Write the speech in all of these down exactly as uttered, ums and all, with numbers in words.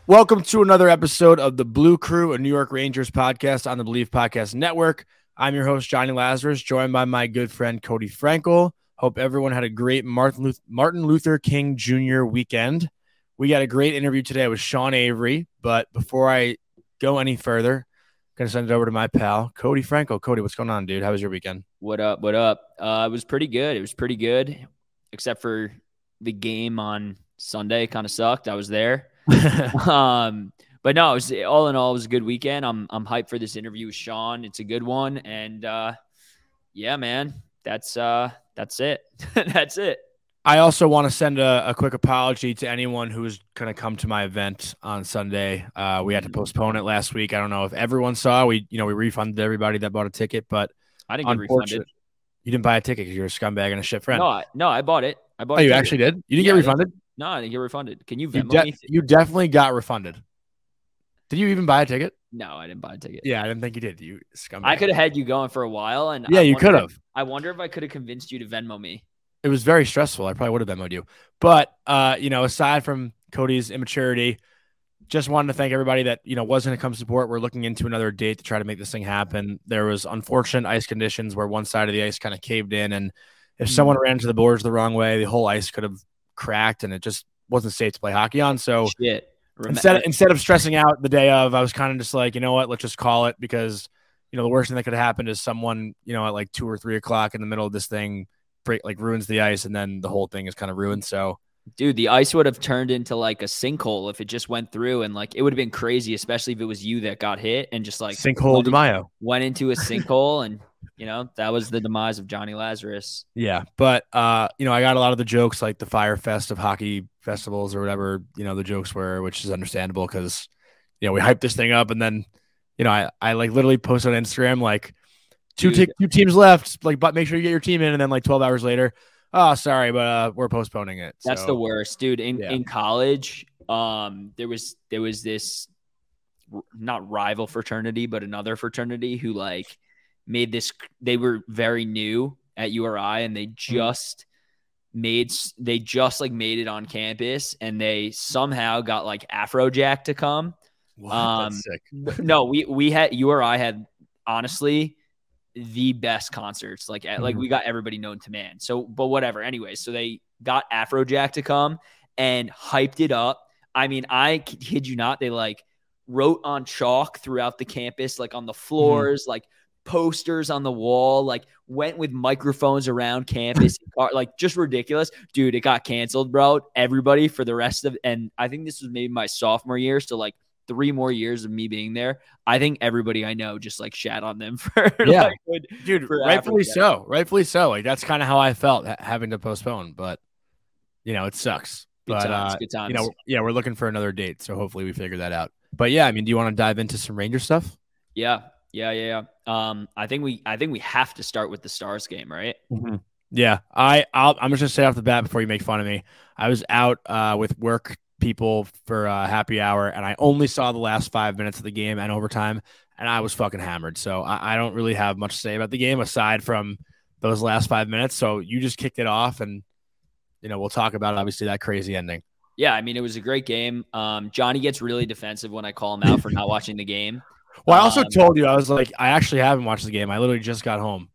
Welcome to another episode of the Blue Crew, a New York Rangers podcast on the Believe Podcast Network. I'm your host, Johnny Lazarus, joined by my good friend, Cody Frankel. Hope everyone had a great Martin Luther, Martin Luther King Junior weekend. We got a great interview today with Sean Avery, but before I go any further, I'm going to send it over to my pal, Cody Frankel. Cody, what's going on, dude? How was your weekend? What up? What up? Uh, it was pretty good. It was pretty good, except for the game on Sunday kind of sucked. I was there. um, but no, it was, all in all, it was a good weekend. I'm I'm hyped for this interview with Sean. It's a good one, and uh, yeah, man, that's uh, that's it. That's it. I also want to send a, a quick apology to anyone who was going to come to my event on Sunday. Uh, we had to postpone it last week. I don't know if everyone saw. We you know we refunded everybody that bought a ticket, but I didn't get refunded. You didn't buy a ticket because you're a scumbag and a shit friend. No, I, no, I bought it. I bought. Oh, you actually did? You didn't yeah, get refunded? No, I didn't get refunded. Can you Venmo you de- me? You definitely got refunded. Did you even buy a ticket? No, I didn't buy a ticket. Yeah, I didn't think you did. You scumbag. I could have had you going for a while, and yeah, I you could have. I wonder if I could have convinced you to Venmo me. It was very stressful. I probably would have Venmoed you. But uh, you know, aside from Cody's immaturity, just wanted to thank everybody that you know was going to come support. We're looking into another date to try to make this thing happen. There was unfortunate ice conditions where one side of the ice kind of caved in, and if mm-hmm. someone ran into the boards the wrong way, the whole ice could have cracked, and it just wasn't safe to play hockey on. So Shit. instead of, instead of stressing out the day of, I was kind of just like, you know what, let's just call it, because you know the worst thing that could have happened is someone you know at like two or three o'clock in the middle of this thing break like ruins the ice, and then the whole thing is kind of ruined. So dude, the ice would have turned into like a sinkhole if it just went through, and like it would have been crazy, especially if it was you that got hit and just like sinkhole DeMaio went into a sinkhole, and you know that was the demise of Johnny Lazarus. Yeah, but uh, you know I got a lot of the jokes, like the Fire Fest of hockey festivals or whatever. You know the jokes were, which is understandable because you know we hyped this thing up, and then you know I I like literally posted on Instagram like two t- two teams left, like but make sure you get your team in, and then like twelve hours later. Oh, sorry, but uh, we're postponing it. That's so. the worst, dude. In yeah. in college, um, there was there was this not rival fraternity, but another fraternity who like made this. They were very new at U R I, and they just mm-hmm. made they just like made it on campus, and they somehow got like Afrojack to come. What? Um, That's sick. no, we we had U R I had honestly the best concerts, like mm-hmm. like we got everybody known to man. So, but whatever. Anyway, so they got Afrojack to come and hyped it up. I mean, I kid you not, they like wrote on chalk throughout the campus, like on the floors, mm-hmm. like posters on the wall, like went with microphones around campus, like just ridiculous, dude. It got canceled, bro. Everybody for the rest of, and I think this was maybe my sophomore year, so like three more years of me being there, I think everybody I know just like shat on them for yeah, like, good, dude. for rightfully Africa. so, rightfully so. Like that's kind of how I felt ha- having to postpone, but you know it sucks. Good but times, uh, good times. you know, yeah, we're looking for another date, so hopefully we figure that out. But yeah, I mean, do you want to dive into some Ranger stuff? Yeah, yeah, yeah, yeah. Um, I think we, I think we have to start with the Stars game, right? Mm-hmm. Yeah, I, I'll, I'm just gonna say off the bat before you make fun of me. I was out uh, with work people for uh, happy hour, and I only saw the last five minutes of the game and overtime, and I was fucking hammered. So I, I don't really have much to say about the game aside from those last five minutes. So you just kicked it off, and you know we'll talk about obviously that crazy ending. Yeah, I mean it was a great game. Um, Johnny gets really defensive when I call him out for not watching the game. Well, I also um, told you I was like I actually haven't watched the game. I literally just got home.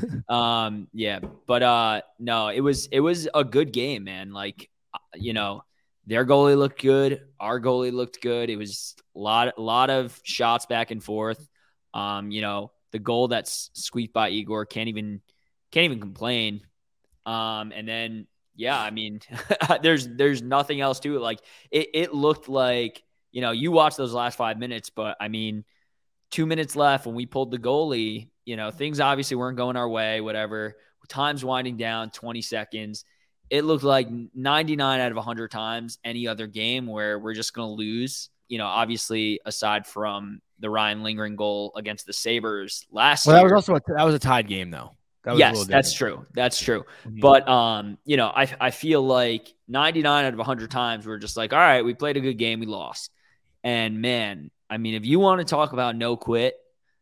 um, yeah, but uh, no, it was it was a good game, man. Like you know. Their goalie looked good. Our goalie looked good. It was a lot, a lot of shots back and forth. Um, you know, the goal that's squeaked by Igor can't even can't even complain. Um, and then yeah, I mean, there's there's nothing else to it. Like it, it looked like you know you watched those last five minutes, but I mean, two minutes left when we pulled the goalie. You know, things obviously weren't going our way. Whatever, time's winding down. twenty seconds. It looked like ninety-nine out of one hundred times any other game where we're just going to lose. You know, obviously, aside from the Ryan Lindgren goal against the Sabres last well, year. Well, that was also a, that was a tied game, though. That was yes, that's true. That's true. Mm-hmm. But, um, you know, I I feel like ninety-nine out of one hundred times we're just like, all right, we played a good game, we lost. And, man, I mean, if you want to talk about no quit,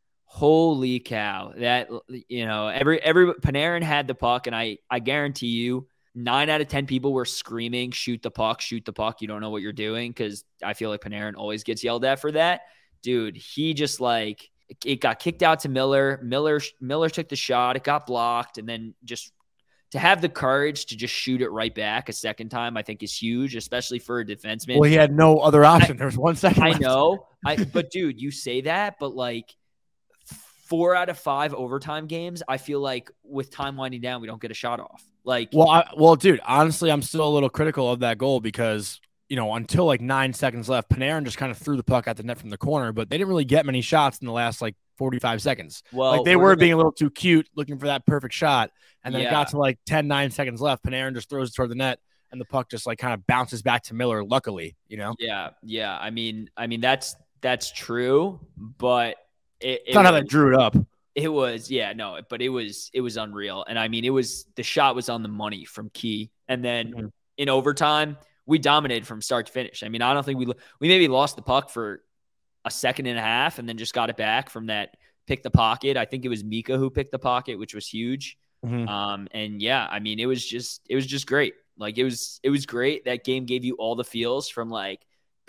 holy cow. That, you know, every every Panarin had the puck, and I I guarantee you, nine out of ten people were screaming, shoot the puck, shoot the puck. You don't know what you're doing, because I feel like Panarin always gets yelled at for that. Dude, he just like, it got kicked out to Miller. Miller Miller took the shot. It got blocked. And then just to have the courage to just shoot it right back a second time, I think is huge, especially for a defenseman. Well, he had no other option. There was one second I left. know. I But, dude, you say that, but like four out of five overtime games, I feel like with time winding down, we don't get a shot off. Like, well, I, well, dude, honestly, I'm still a little critical of that goal because, you know, until like nine seconds left, Panarin just kind of threw the puck at the net from the corner, but they didn't really get many shots in the last like forty-five seconds. Well, like they we're were gonna- being a little too cute looking for that perfect shot. And then Yeah. it got to like ten, nine seconds left. Panarin just throws it toward the net and the puck just like kind of bounces back to Miller, luckily, you know? Yeah, yeah. I mean, I mean that's that's true, but it, It's not how was- they drew it up. It was, yeah, no, but it was, it was unreal. And I mean, it was, the shot was on the money from Key. And then Mhm. in overtime, we dominated from start to finish. I mean, I don't think we, we maybe lost the puck for a second and a half and then just got it back from that pick the pocket. I think it was Mika who picked the pocket, which was huge. Mhm. Um, and yeah, I mean, it was just, it was just great. Like it was, it was great. That game gave you all the feels from like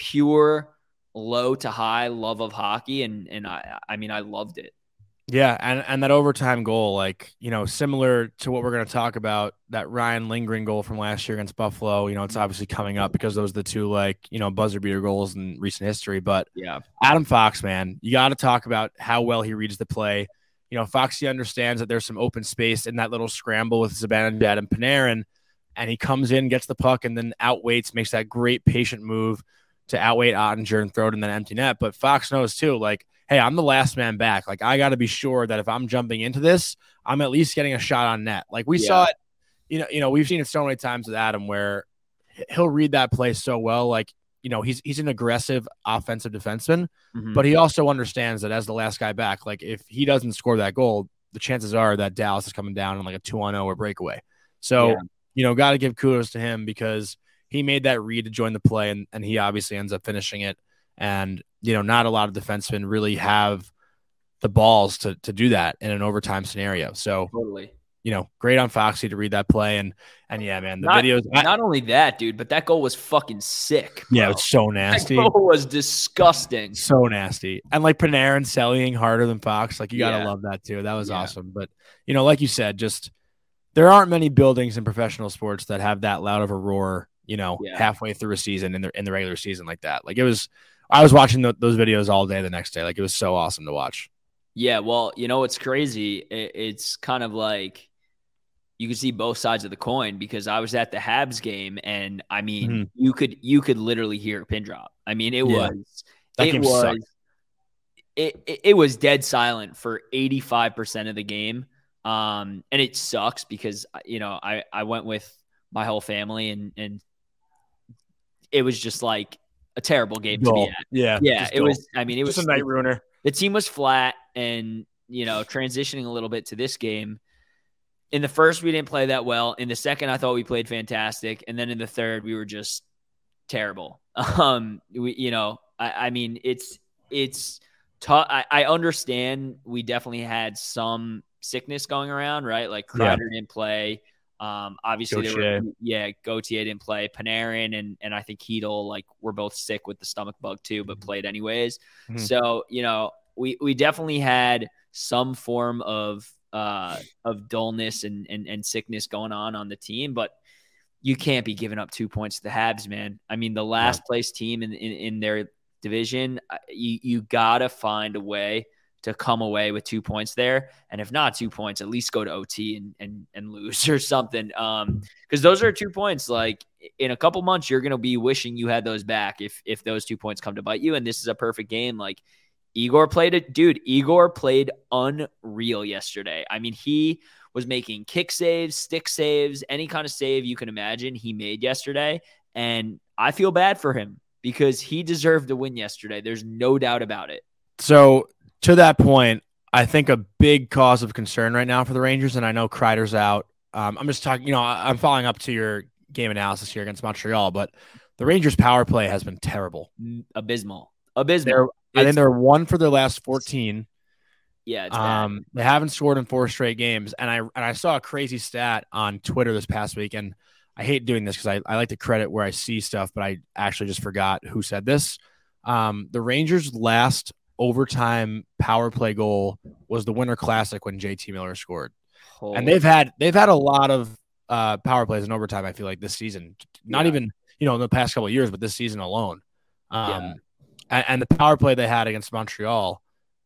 pure low to high love of hockey. And, and I, I mean, I loved it. Yeah, and, and that overtime goal, like, you know, similar to what we're going to talk about, that Ryan Lindgren goal from last year against Buffalo, you know, it's obviously coming up because those are the two, like, you know, buzzer beater goals in recent history. But Yeah. Adam Fox, man, you got to talk about how well he reads the play. You know, Foxy understands that there's some open space in that little scramble with Zibanejad and Panarin, and he comes in, gets the puck, and then outweights, makes that great patient move to outweight Ottinger and throw it in that empty net. But Fox knows, too, like, hey, I'm the last man back. Like, I got to be sure that if I'm jumping into this, I'm at least getting a shot on net. Like we Yeah. saw it, you know, you know, we've seen it so many times with Adam where he'll read that play so well. Like, you know, he's, he's an aggressive offensive defenseman, Mhm. but he also understands that as the last guy back, like if he doesn't score that goal, the chances are that Dallas is coming down on like a two on oh or breakaway. So, Yeah. you know, got to give kudos to him because he made that read to join the play and, and he obviously ends up finishing it. And, you know, not a lot of defensemen really have the balls to to do that in an overtime scenario. So, Totally. you know, great on Foxy to read that play. And, and yeah, man, the Not- videos. I- Not only that, dude, but that goal was fucking sick. yeah, bro. it's so That nasty. goal was disgusting. So nasty. And like Panarin selling harder than Fox. Like you got to Yeah. love that too. That was Yeah. awesome. But, you know, like you said, just there aren't many buildings in professional sports that have that loud of a roar, you know, Yeah. halfway through a season in the, in the regular season like that. Like it was, I was watching the, those videos all day the next day. Like it was so awesome to watch. Yeah, well, you know what's crazy? It, it's kind of like you can see both sides of the coin because I was at the Habs game and I mean, Mhm. you could you could literally hear a pin drop. I mean, it Yeah. was That it game was sucked. it, it it was dead silent for eighty-five percent of the game. Um, and it sucks because you know, I I went with my whole family and and it was just like a terrible game to be Dull. at. Yeah. Yeah, just it dull. was I mean, it was just a night ruiner. the team was flat and, you know, transitioning a little bit to this game. In the first, we didn't play that well. In the second, I thought we played fantastic. And then in the third, we were just terrible. Um, we, you know, I, I mean, it's, it's tough. I, I understand we definitely had some sickness going around, right? Like Yeah. Kreider didn't play. Um, obviously, there were, Gauthier. yeah, Gauthier didn't play. Panarin and and I think Hedel, like, were both sick with the stomach bug too, but played anyways. Mhm. So you know, we we definitely had some form of uh of dullness and and and sickness going on on the team, but you can't be giving up two points to the Habs, man. I mean, the last place team in in, in their division, uh, you you gotta find a way to come away with two points there. And if not two points, at least go to O T and and, and lose or something. Um, because those are two points. Like in a couple months, you're gonna be wishing you had those back if if those two points come to bite you. And this is a perfect game. Like Igor played it, dude. Igor played unreal yesterday. I mean, he was making kick saves, stick saves, any kind of save you can imagine he made yesterday. And I feel bad for him because he deserved to win yesterday. There's no doubt about it. So to that point, I think a big cause of concern right now for the Rangers, and I know Kreider's out. Um, I'm just talking, you know, I- I'm following up to your game analysis here against Montreal, but the Rangers' power play has been terrible. Abysmal. Abysmal. They're, I think It's- they're one for their last fourteen. Yeah, it's Um, bad. they haven't scored in four straight games, and I and I saw a crazy stat on Twitter this past week, and I hate doing this because I, I like to credit where I see stuff, but I actually just forgot who said this. Um, the Rangers' last overtime power play goal was the Winter Classic when J T Miller scored, Holy and they've had they've had a lot of uh, power plays in overtime. I feel like this season, not yeah. even you know in the past couple of years, but this season alone. Um, Yeah. and, and the power play they had against Montreal,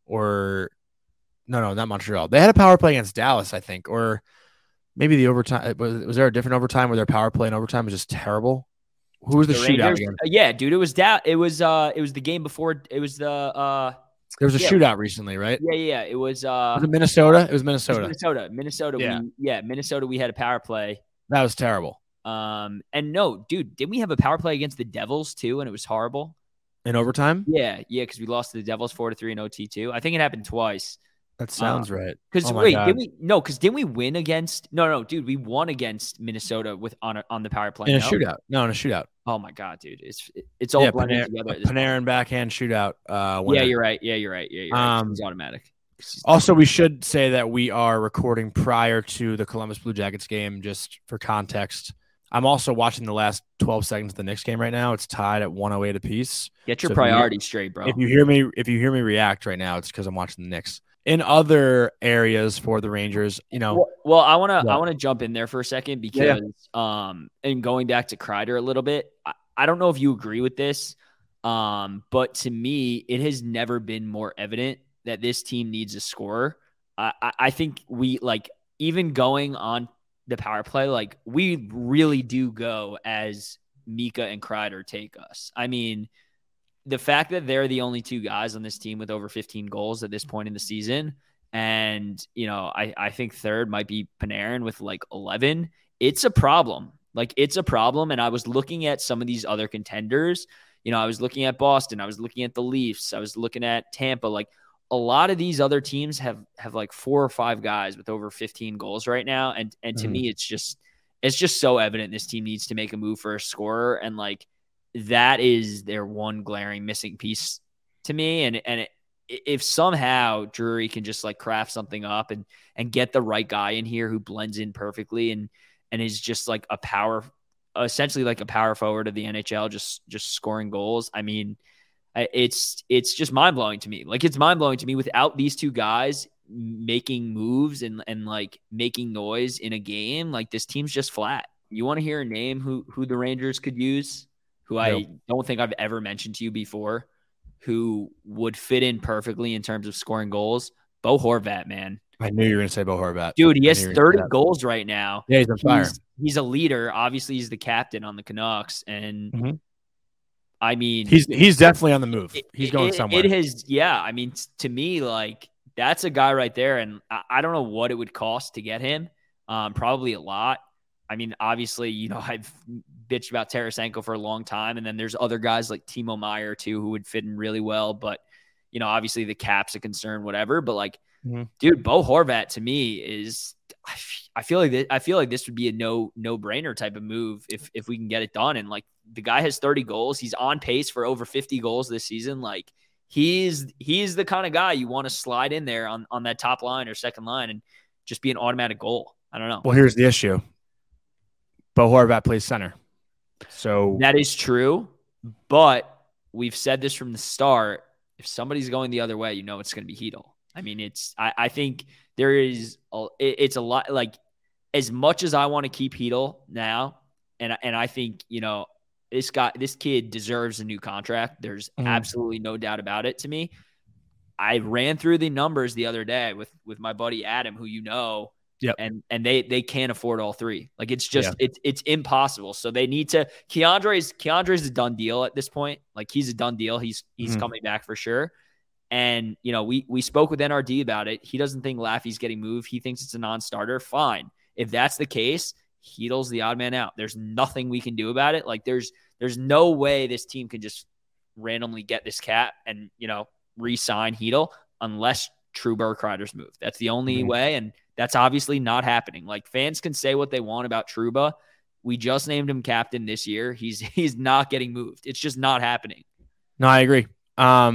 or no, no, not Montreal. They had a power play against Dallas, I think, or maybe the overtime. Was, was there a different overtime where their power play in overtime was just terrible? Who was the, The shootout Rangers, again? yeah, dude, it was that. It was uh, it was the game before. It was the uh, There was a yeah, shootout recently, right? yeah, yeah. It was uh, Was it Minnesota? It was it was Minnesota. Minnesota, Minnesota. Yeah. We yeah, Minnesota. We had a power play. That was terrible. Um, and no, dude, didn't we have a power play against the Devils too? And it was horrible. In overtime? Yeah, yeah, because we lost to the Devils four to three in O T too. I think it happened twice. That sounds Uh, right. Because Oh my wait, God. did we no? Because didn't we win against? No, no, dude, we won against Minnesota with on a, on the power play In a no? shootout. No, in a shootout. Oh my God, dude, it's it's all Yeah, blended Panarin, together. At this point. Panarin backhand shootout. Uh, Yeah, winner. you're right. Yeah, you're right. Yeah, you're right. Um, It's automatic. Also, we should say that we are recording prior to the Columbus Blue Jackets game, just for context. I'm also watching the last twelve seconds of the Knicks game right now. It's tied at one oh eight apiece. Get your So if you- priorities straight, bro. If you hear me, if you hear me react right now, it's because I'm watching the Knicks. In other areas for the Rangers, you know, Well, well I want to Yeah. I want to jump in there for a second because um and going back to Kreider a little bit, I, I don't know if you agree with this, um, but to me, it has never been more evident that this team needs a scorer. I, I, I think we like even going on the power play, like we really do go as Mika and Kreider take us. I mean, the fact that they're the only two guys on this team with over fifteen goals at this point in the season, and you know, I, I think third might be Panarin with like eleven. It's a problem. Like it's a problem. And I was looking at some of these other contenders. You know, I was looking at Boston. I was looking at the Leafs. I was looking at Tampa. Like a lot of these other teams have have like four or five guys with over fifteen goals right now. And and to Mhm. me, it's just it's just so evident this team needs to make a move for a scorer. And like that is their one glaring missing piece to me. And and it, if somehow Drury can just like craft something up and and get the right guy in here who blends in perfectly and and is just like a power, essentially like a power forward of the N H L, just just scoring goals. I mean, it's it's just mind blowing to me. Like it's mind blowing to me without these two guys making moves and and like making noise in a game. Like this team's just flat. You want to hear a name who who the Rangers could use, who I Nope. don't think I've ever mentioned to you before, who would fit in perfectly in terms of scoring goals? Bo Horvat, man. I knew you were going to say Bo Horvat. Dude, he I has knew you were gonna thirty say that. goals right now. Yeah, he's on fire. He's, he's a leader. Obviously, he's the captain on the Canucks. And Mhm. I mean, He's he's definitely on the move. He's going it, somewhere. It has, yeah. I mean, to me, like that's a guy right there, and I, I don't know what it would cost to get him. Um, probably a lot. I mean, obviously, you know, I've bitched about Tarasenko for a long time, and then there's other guys like Timo Meyer too who would fit in really well. But you know, obviously the cap's a concern, whatever. But like, Mhm. dude, Bo Horvat to me is. I, f- I feel like this, I feel like this would be a no no brainer type of move if if we can get it done. And like the guy has thirty goals, he's on pace for over fifty goals this season. Like he's he's the kind of guy you want to slide in there on on that top line or second line and just be an automatic goal. I don't know. Well, here's the issue. Bo Horvat plays center, so That is true, but we've said this from the start. If somebody's going the other way, you know it's going to be Hedl. I mean, it's I, I think there is a, it, it's a lot like as much as I want to keep Hedl now, and and I think you know this guy, this kid deserves a new contract. There's Mhm. absolutely no doubt about it. To me, I ran through the numbers the other day with with my buddy Adam, who you know. Yep. And and they they can't afford all three. Like it's just Yeah. it's it's impossible. So they need to Keandre's Keandre's a done deal at this point. Like he's a done deal. He's he's Mhm. coming back for sure. And you know, we we spoke with N R D about it. He doesn't think Laffy's getting moved. He thinks it's a non-starter. Fine. If that's the case, Hedl's the odd man out. There's nothing we can do about it. Like there's there's no way this team can just randomly get this cat and you know re-sign Hedl unless Trouba or Kreider's move. That's the only Mhm. way, and that's obviously not happening. Like fans can say what they want about Trouba. We just named him captain this year. He's he's not getting moved. It's just not happening. No, I agree. Um,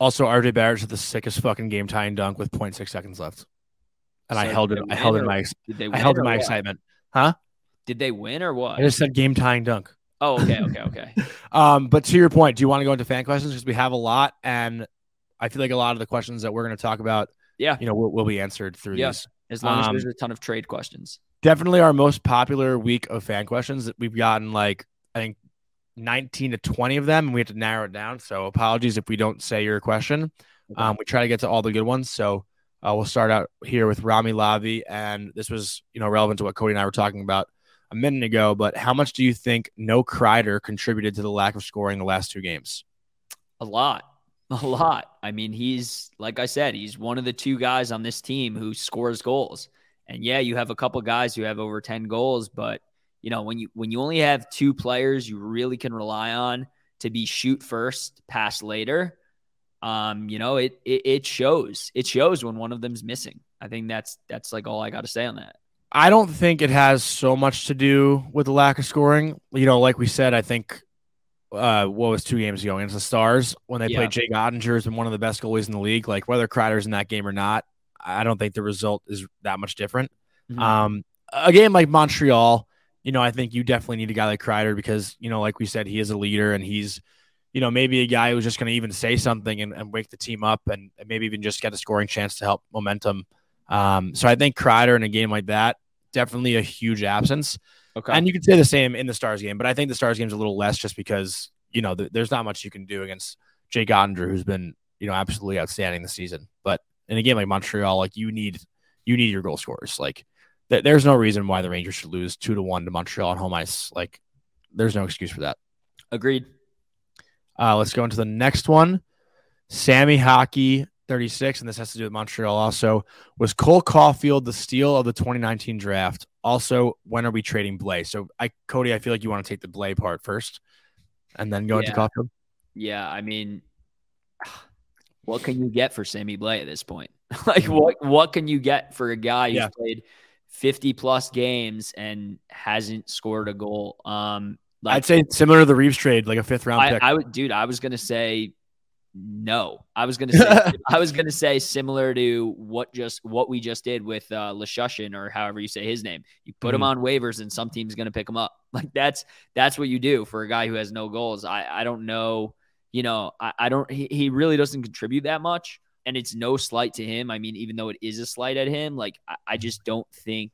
Also, R J Barrett had the sickest fucking game tying dunk with zero point six seconds left, and so I held it. I held in my. I held in my excitement, huh? Did they win or what? I just said game tying dunk. Oh, okay, okay, okay. um, but to your point, do you want to go into fan questions because we have a lot, and I feel like a lot of the questions that we're going to talk about, yeah, you know, will, will be answered through yeah. these. As long as um, there's a ton of trade questions. Definitely our most popular week of fan questions that we've gotten, like I think nineteen to twenty of them, and we have to narrow it down. So apologies if we don't say your question. Okay. Um, we try to get to all the good ones. So uh, we'll start out here with Rami Lavi, and this was, you know, relevant to what Cody and I were talking about a minute ago. But how much do you think no Kreider contributed to the lack of scoring the last two games? A lot, a lot. I mean, he's like I said, he's one of the two guys on this team who scores goals. And yeah, you have a couple guys who have over ten goals, but you know, when you when you only have two players you really can rely on to be shoot first, pass later. Um, you know, it, it it shows. It shows when one of them's missing. I think that's that's like all I got to say on that. I don't think it has so much to do with the lack of scoring. You know, like we said, I think uh, what was two games ago against the Stars when they yeah. played Jake Ottinger has been one of the best goalies in the league. Like whether Kreider's in that game or not, I don't think the result is that much different. Mm-hmm. Um, a game like Montreal, you know, I think you definitely need a guy like Kreider because, you know, like we said, he is a leader and he's, you know, maybe a guy who's just going to even say something and, and wake the team up and, and maybe even just get a scoring chance to help momentum. Um, so I think Kreider in a game like that, definitely a huge absence. Okay. And you could say the same in the Stars game, but I think the Stars game is a little less just because, you know, th- there's not much you can do against Jake Ottinger, who's been, you know, absolutely outstanding this season. But in a game like Montreal, like you need, you need your goal scorers. Like th- there's no reason why the Rangers should lose two to one to Montreal on home ice. Like there's no excuse for that. Agreed. Uh, let's go into the next one. Sammy Hockey thirty-six, and this has to do with Montreal also. Was Cole Caulfield the steal of the twenty nineteen draft? Also, when are we trading Blais? So, I Cody, I feel like you want to take the Blais part first and then go yeah. into Caulfield. Yeah, I mean, what can you get for Sammy Blais at this point? like, what what can you get for a guy who's yeah. played fifty plus games and hasn't scored a goal? Um, like, I'd say similar to the Reeves trade, like a fifth round I, pick. I would, dude. I was gonna say no. I was gonna say I was gonna say similar to what just what we just did with uh, Leshushin or however you say his name. You put mm-hmm. him on waivers and some team's gonna pick him up. Like that's that's what you do for a guy who has no goals. I I don't know. You know, I, I don't. He, he really doesn't contribute that much, and it's no slight to him. I mean, even though it is a slight at him, like I, I just don't think.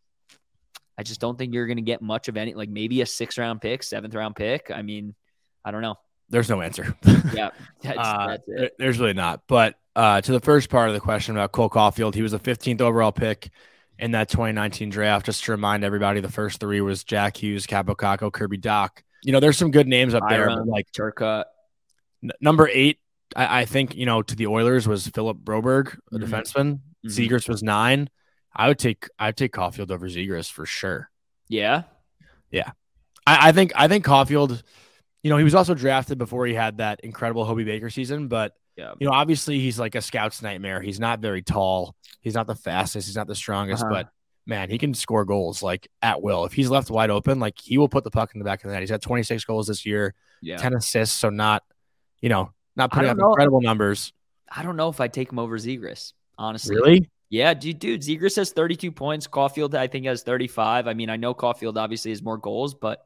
I just don't think you're going to get much of any, like maybe a six round pick, seventh round pick. I mean, I don't know. There's no answer. yeah, that's, uh, that's it. There's really not. But uh, to the first part of the question about Cole Caulfield, he was the fifteenth overall pick in that twenty nineteen draft. Just to remind everybody, the first three was Jack Hughes, Capo Caco, Kirby Doc. You know, there's some good names up there. Byron, like Turcotte. N- number eight, I-, I think, you know, to the Oilers was Philip Broberg, a mm-hmm. defenseman. Mm-hmm. Zegras was nine. I would take I would take Caulfield over Zegras for sure. Yeah. Yeah. I, I think I think Caulfield, you know, he was also drafted before he had that incredible Hobey Baker season, but yeah. you know, obviously he's like a scout's nightmare. He's not very tall. He's not the fastest. He's not the strongest, uh-huh. but man, he can score goals like at will. If he's left wide open, like he will put the puck in the back of the net. He's had twenty-six goals this year, yeah. ten assists. So not, you know, not putting up know. incredible numbers. I don't know if I'd take him over Zegras, honestly. Really? Yeah, dude, dude, Zegras has thirty-two points. Caulfield, I think, has thirty-five. I mean, I know Caulfield obviously has more goals, but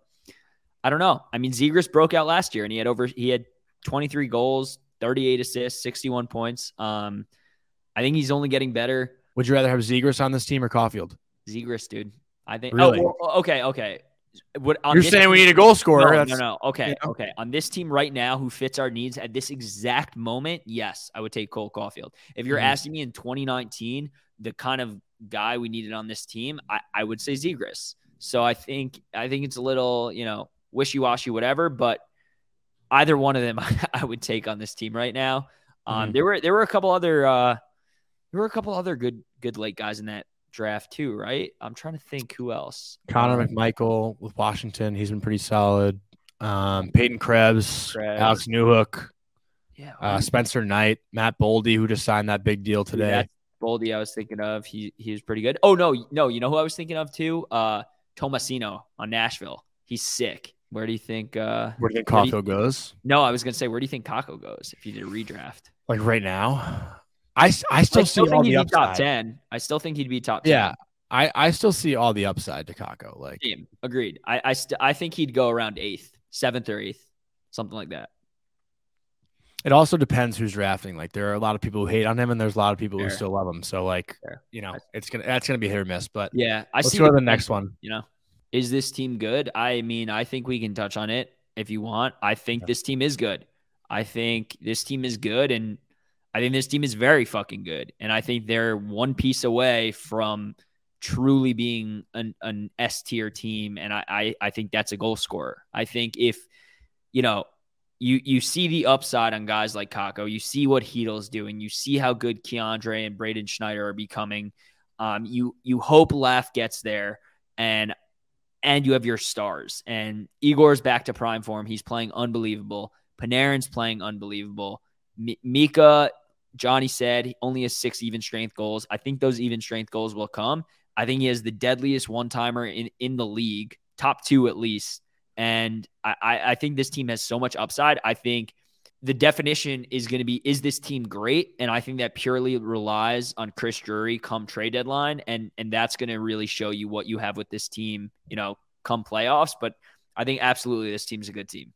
I don't know. I mean, Zegras broke out last year, and he had over he had twenty-three goals, thirty-eight assists, sixty-one points. Um, I think he's only getting better. Would you rather have Zegras on this team or Caulfield? Zegras, dude. I think. Really? Oh, well, okay, okay. What, You're saying team, we need a goal scorer? No, no, no. Okay, you know? okay. On this team right now, who fits our needs at this exact moment, yes, I would take Cole Caulfield. If you're mm-hmm. asking me in twenty nineteen, the kind of guy we needed on this team, I, I would say Zegras. So I think I think it's a little, you know, wishy-washy, whatever. But either one of them, I, I would take on this team right now. Um, mm-hmm. There were there were a couple other uh, there were a couple other good good late guys in that draft too, right? I'm trying to think who else. Connor um, McMichael with Washington, he's been pretty solid. Um, Peyton Krebs, Krebs, Alex Newhook, yeah, uh, Spencer Knight, Matt Boldy, who just signed that big deal today. Yeah, Boldy, I was thinking of. He he was pretty good. Oh no, no, you know who I was thinking of too? Uh, Tomasino on Nashville. He's sick. Where do you think? Uh, where do you think Kakko goes? No, I was gonna say, where do you think Kakko goes if you did a redraft? Like right now, I, I still I see still think all he'd the be top upside. ten. I still think he'd be top ten. Yeah, I, I still see all the upside to Kako. Like, Same. Agreed. I I, st- I think he'd go around eighth, seventh or eighth, something like that. it also depends who's drafting. Like, there are a lot of people who hate on him, and there's a lot of people Fair. who still love him. So, like, Fair. you know, it's gonna that's gonna be hit or miss. But Yeah, I let's see go the to the next potential, one. You know, is this team good? I mean, I think we can touch on it if you want. I think Yeah. this team is good. I think this team is good, and I think this team is very fucking good. And I think they're one piece away from truly being an, an S tier team. And I, I, I think that's a goal scorer. I think if, you know, you you see the upside on guys like Kako, you see what Heedle's doing, you see how good Keandre and Braden Schneider are becoming. Um, you you hope Laf gets there, and and you have your stars. And Igor's back to prime form. He's playing unbelievable. Panarin's playing unbelievable. M- Mika, Johnny said, he only has six even strength goals. I think those even strength goals will come. I think he has the deadliest one-timer in, in the league, top two at least. And I, I think this team has so much upside. I think the definition is going to be, is this team great? And I think that purely relies on Chris Drury come trade deadline. And, and that's going to really show you what you have with this team, you know, come playoffs. But I think absolutely this team's a good team.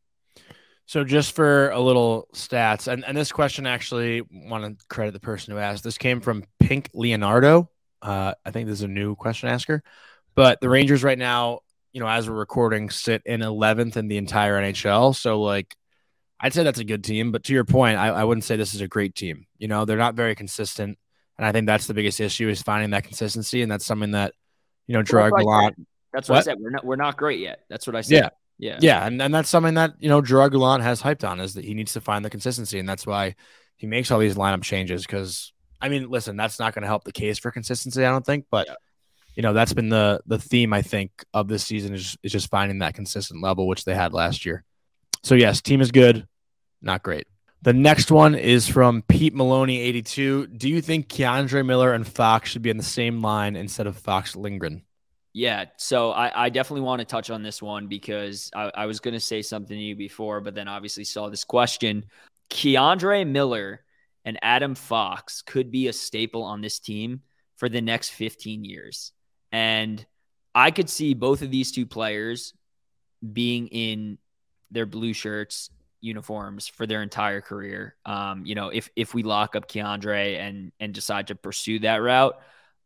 So just for a little stats, and, and this question actually want to credit the person who asked. This came from Pink Leonardo. Uh, I think this is a new question asker. But the Rangers right now, you know, as we're recording, sit in eleventh in the entire N H L. So, like, I'd say that's a good team. But to your point, I, I wouldn't say this is a great team. You know, they're not very consistent. And I think that's the biggest issue is finding that consistency. And that's something that, you know, Gerard Gallant. That's what, what I said. We're not, we're not great yet. That's what I said. Yeah. Yeah. Yeah. And, and that's something that, you know, Gerard Gallant has hyped on is that he needs to find the consistency. And that's why he makes all these lineup changes. Because, I mean, listen, that's not going to help the case for consistency, I don't think. But, yeah. you know, that's been the the theme, I think, of this season is, is just finding that consistent level, which they had last year. So, yes, team is good, not great. The next one is from Pete Maloney, eighty-two. Do you think Keandre Miller and Fox should be in the same line instead of Fox Lindgren? Yeah, so I, I definitely want to touch on this one because I, I was going to say something to you before, but then obviously saw this question. Keandre Miller and Adam Fox could be a staple on this team for the next fifteen years. And I could see both of these two players being in their blue shirts uniforms for their entire career. Um, you know, if if we lock up Keandre and and decide to pursue that route,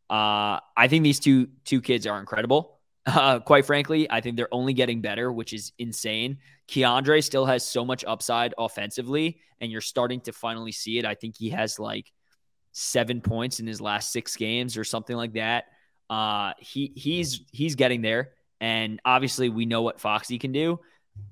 uh, I think these two two kids are incredible. Uh, quite frankly, I think they're only getting better, which is insane. Keandre still has so much upside offensively, and you're starting to finally see it. I think he has like seven points in his last six games or something like that. Uh, he he's he's getting there, and obviously we know what Foxy can do.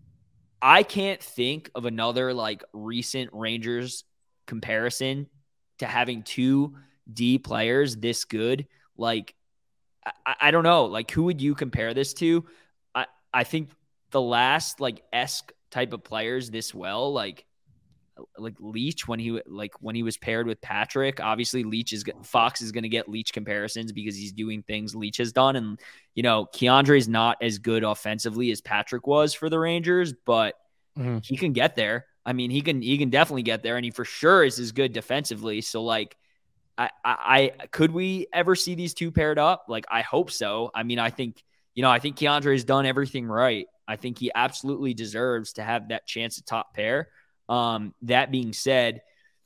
I can't think of another like recent Rangers comparison to having two D players this good. Like, I, I don't know. Like, who would you compare this to? I I think the last like esque type of players this well, like. like Leach when he like when he was paired with Patrick. Obviously Leach is Fox is going to get Leach comparisons because he's doing things Leach has done. And, you know, Keandre is not as good offensively as Patrick was for the Rangers, but mm-hmm. he can get there. I mean, he can, he can definitely get there, and he for sure is as good defensively. So like, I, I, I could we ever see these two paired up? Like, I hope so. I mean, I think, you know, I think Keandre has done everything right. I think he absolutely deserves to have that chance at top pair. Um, that being said,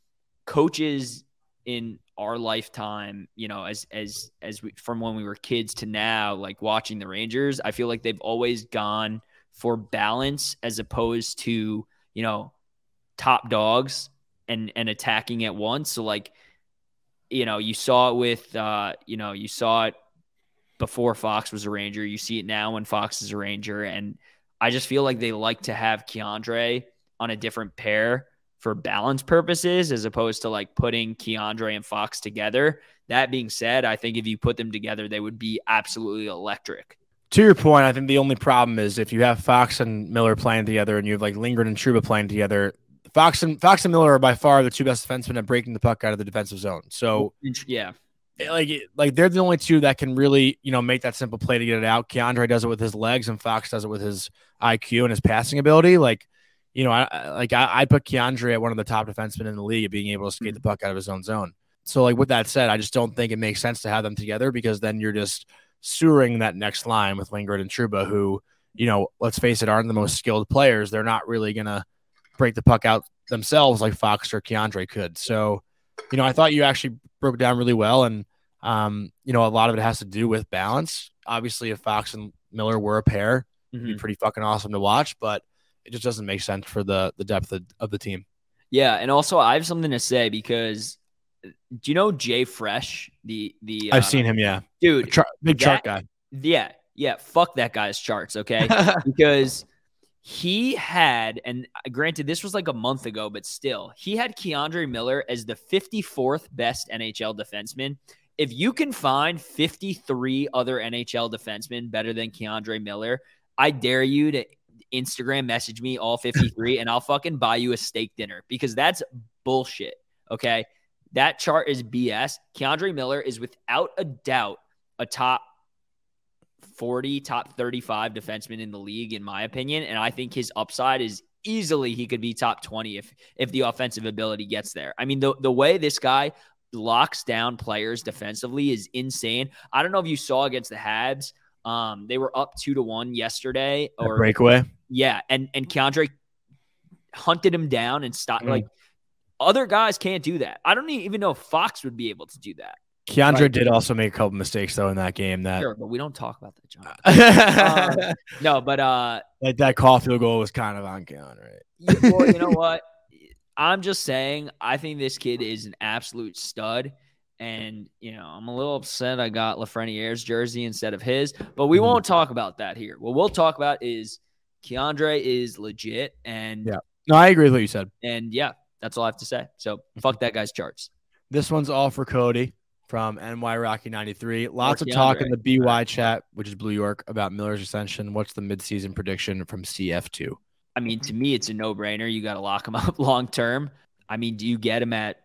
coaches in our lifetime, you know, as, as, as we, from when we were kids to now, like watching the Rangers, I feel like they've always gone for balance as opposed to, you know, top dogs and, and attacking at once. So like, you know, you saw it with, uh, you know, you saw it before Fox was a Ranger. You see it now when Fox is a Ranger. And I just feel like they like to have Keandre on a different pair for balance purposes, as opposed to like putting Keandre and Fox together. That being said, I think if you put them together, they would be absolutely electric. To your point, I think the only problem is if you have Fox and Miller playing together and you have like Lindgren and Trouba playing together, Fox and Fox and Miller are by far the two best defensemen at breaking the puck out of the defensive zone. So yeah, like, like they're the only two that can really, you know, make that simple play to get it out. Keandre does it with his legs and Fox does it with his I Q and his passing ability. Like, you know, I, I like I, I put Keandre at one of the top defensemen in the league at being able to skate Mm-hmm. the puck out of his own zone. So, like with that said, I just don't think it makes sense to have them together because then you're just sewering that next line with Lingard and Trouba, who, you know, let's face it, aren't the most skilled players. They're not really gonna break the puck out themselves like Fox or Keandre could. So, you know, I thought you actually broke it down really well, and um, you know, a lot of it has to do with balance. Obviously, if Fox and Miller were a pair, it'd be Mm-hmm. pretty fucking awesome to watch, but it just doesn't make sense for the the depth of, of the team. Yeah, and also I have something to say because do you know Jay Fresh? The the I've uh, seen him, yeah, dude, Char- big that, chart guy. Yeah, yeah. Fuck that guy's charts, okay? Because he had, and granted, this was like a month ago, but still, he had Keandre Miller as the fifty-fourth best N H L defenseman. If you can find fifty-three other N H L defensemen better than Keandre Miller, I dare you to Instagram message me all fifty-three and I'll fucking buy you a steak dinner because that's bullshit. Okay. That chart is B S. Keandre Miller is without a doubt a top forty, top thirty-five defenseman in the league, in my opinion. And I think his upside is easily, he could be top twenty if, if the offensive ability gets there. I mean, the, the way this guy locks down players defensively is insane. I don't know if you saw against the Habs. Um, they were up two to one yesterday or That breakaway. Yeah, and and Keandre hunted him down and stopped. Mm. Like other guys can't do that. I don't even know if Fox would be able to do that. Keandre Like, did also make a couple mistakes though in that game. That sure, but we don't talk about that, John. um, no, but uh, like that Caulfield goal was kind of on Keandre. you, well, you know what? I'm just saying. I think this kid is an absolute stud. And, you know, I'm a little upset I got Lafreniere's jersey instead of his, but we mm-hmm. won't talk about that here. What we'll talk about is Keandre is legit. And yeah, no, I agree with what you said. And yeah, that's all I have to say. So fuck that guy's charts. This one's all for Cody from N Y Rocky ninety-three. Lots of talk in the B Y chat, which is Blue York, about Miller's ascension. What's the midseason prediction from C F two? I mean, to me, it's a no-brainer. You got to lock him up long term. I mean, do you get him at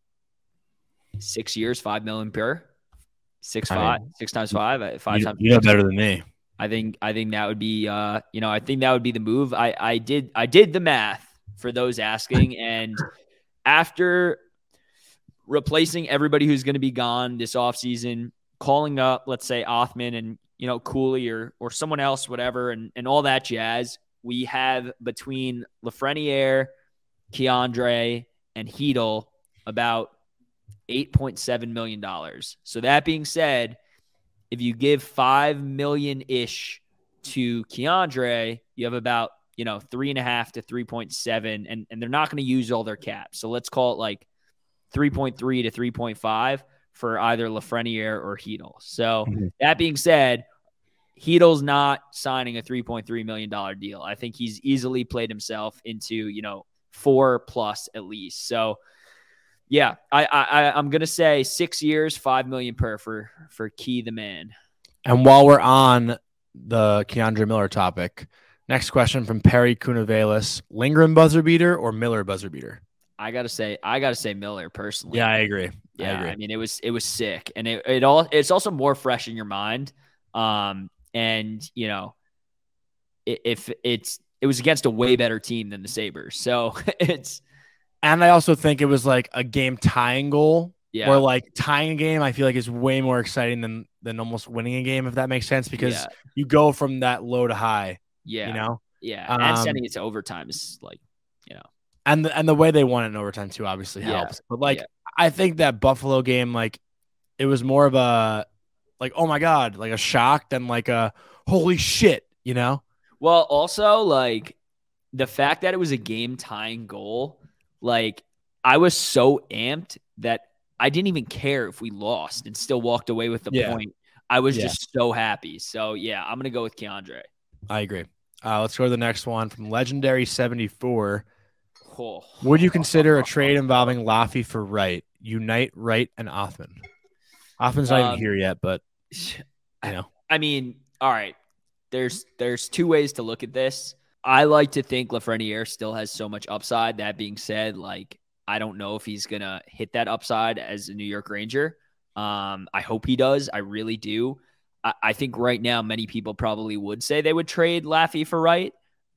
six years, five million per, six I five, mean, six times five, five you, times. You know better than me. I think I think that would be, uh, you know, I think that would be the move. I I did I did the math for those asking, and after replacing everybody who's going to be gone this offseason, calling up, let's say Othman and you know Cooley or or someone else, whatever, and and all that jazz, we have between Lafreniere, Keandre, and Hedel about eight point seven million dollars. So that being said, if you give five million ish to Keandre, you have about, you know, three and a half to three point seven, and, and they're not going to use all their caps. So let's call it like three point three to three point five for either Lafreniere or Hedel. So mm-hmm. that being said, Hedel's not signing a three point three million dollars deal. I think he's easily played himself into, you know, four plus at least. So yeah, I, I I'm gonna say six years, five million per for for Key the man. And while we're on the Keandre Miller topic, next question from Perry Cunavelis: Lindgren buzzer beater or Miller buzzer beater? I gotta say, I gotta say Miller personally. Yeah, I agree. Yeah, I, agree. I mean it was it was sick, and it it all it's also more fresh in your mind. Um, and you know, if it's it was against a way better team than the Sabres, so it's. And I also think it was like a game tying goal. Yeah. Or like tying a game, I feel like is way more exciting than than almost winning a game, if that makes sense, because yeah. you go from that low to high. Yeah. You know? Yeah. Um, and sending it to overtime is like, you know. And the, and the way they won it in overtime too obviously helps. Yeah. But like yeah. I think that Buffalo game, like it was more of a like, oh my God, like a shock than like a holy shit, you know? Well, also like the fact that it was a game tying goal. Like, I was so amped that I didn't even care if we lost and still walked away with the yeah. point. I was yeah. just so happy. So, yeah, I'm going to go with Keandre. I agree. Uh, let's go to the next one from Legendary seventy-four. Oh. Would you consider a trade involving Laffy for Wright? Unite Wright and Othman. Othman's not um, even here yet, but I know. I mean, all right. There's there's two ways to look at this. I like to think Lafreniere still has so much upside. That being said, like, I don't know if he's going to hit that upside as a New York Ranger. Um, I hope he does. I really do. I, I think right now many people probably would say they would trade Laffy for Wright.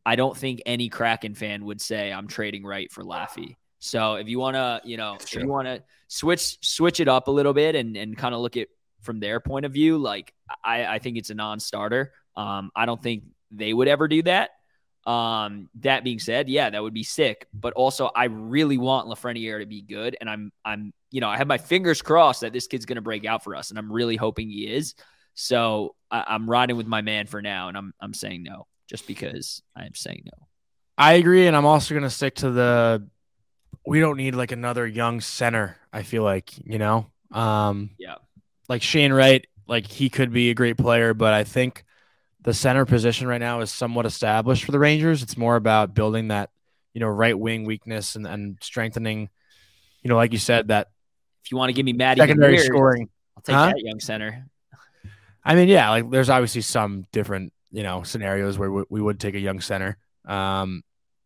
I don't think any Kraken fan would say I'm trading Wright for Laffy. So if you want to, you know, if you want to switch switch it up a little bit and, and kind of look at from their point of view, like I, I think it's a non-starter. Um, I don't think they would ever do that. Um, that being said, yeah, that would be sick. But also, I really want Lafreniere to be good, and I'm, I'm, you know, I have my fingers crossed that this kid's going to break out for us, and I'm really hoping he is. So I, I'm riding with my man for now, and I'm, I'm saying no, just because I am saying no. I agree, and I'm also going to stick to the. We don't need like another young center. I feel like you know, um, yeah, like Shane Wright, like he could be a great player, but I think the center position right now is somewhat established for the Rangers. It's more about building that, you know, right wing weakness and, and strengthening, you know, like you said, that if you want to give me Matty secondary Beniers, scoring, I'll take huh? that young center. I mean, yeah, like there's obviously some different, you know, scenarios where we, we would take a young center. Um,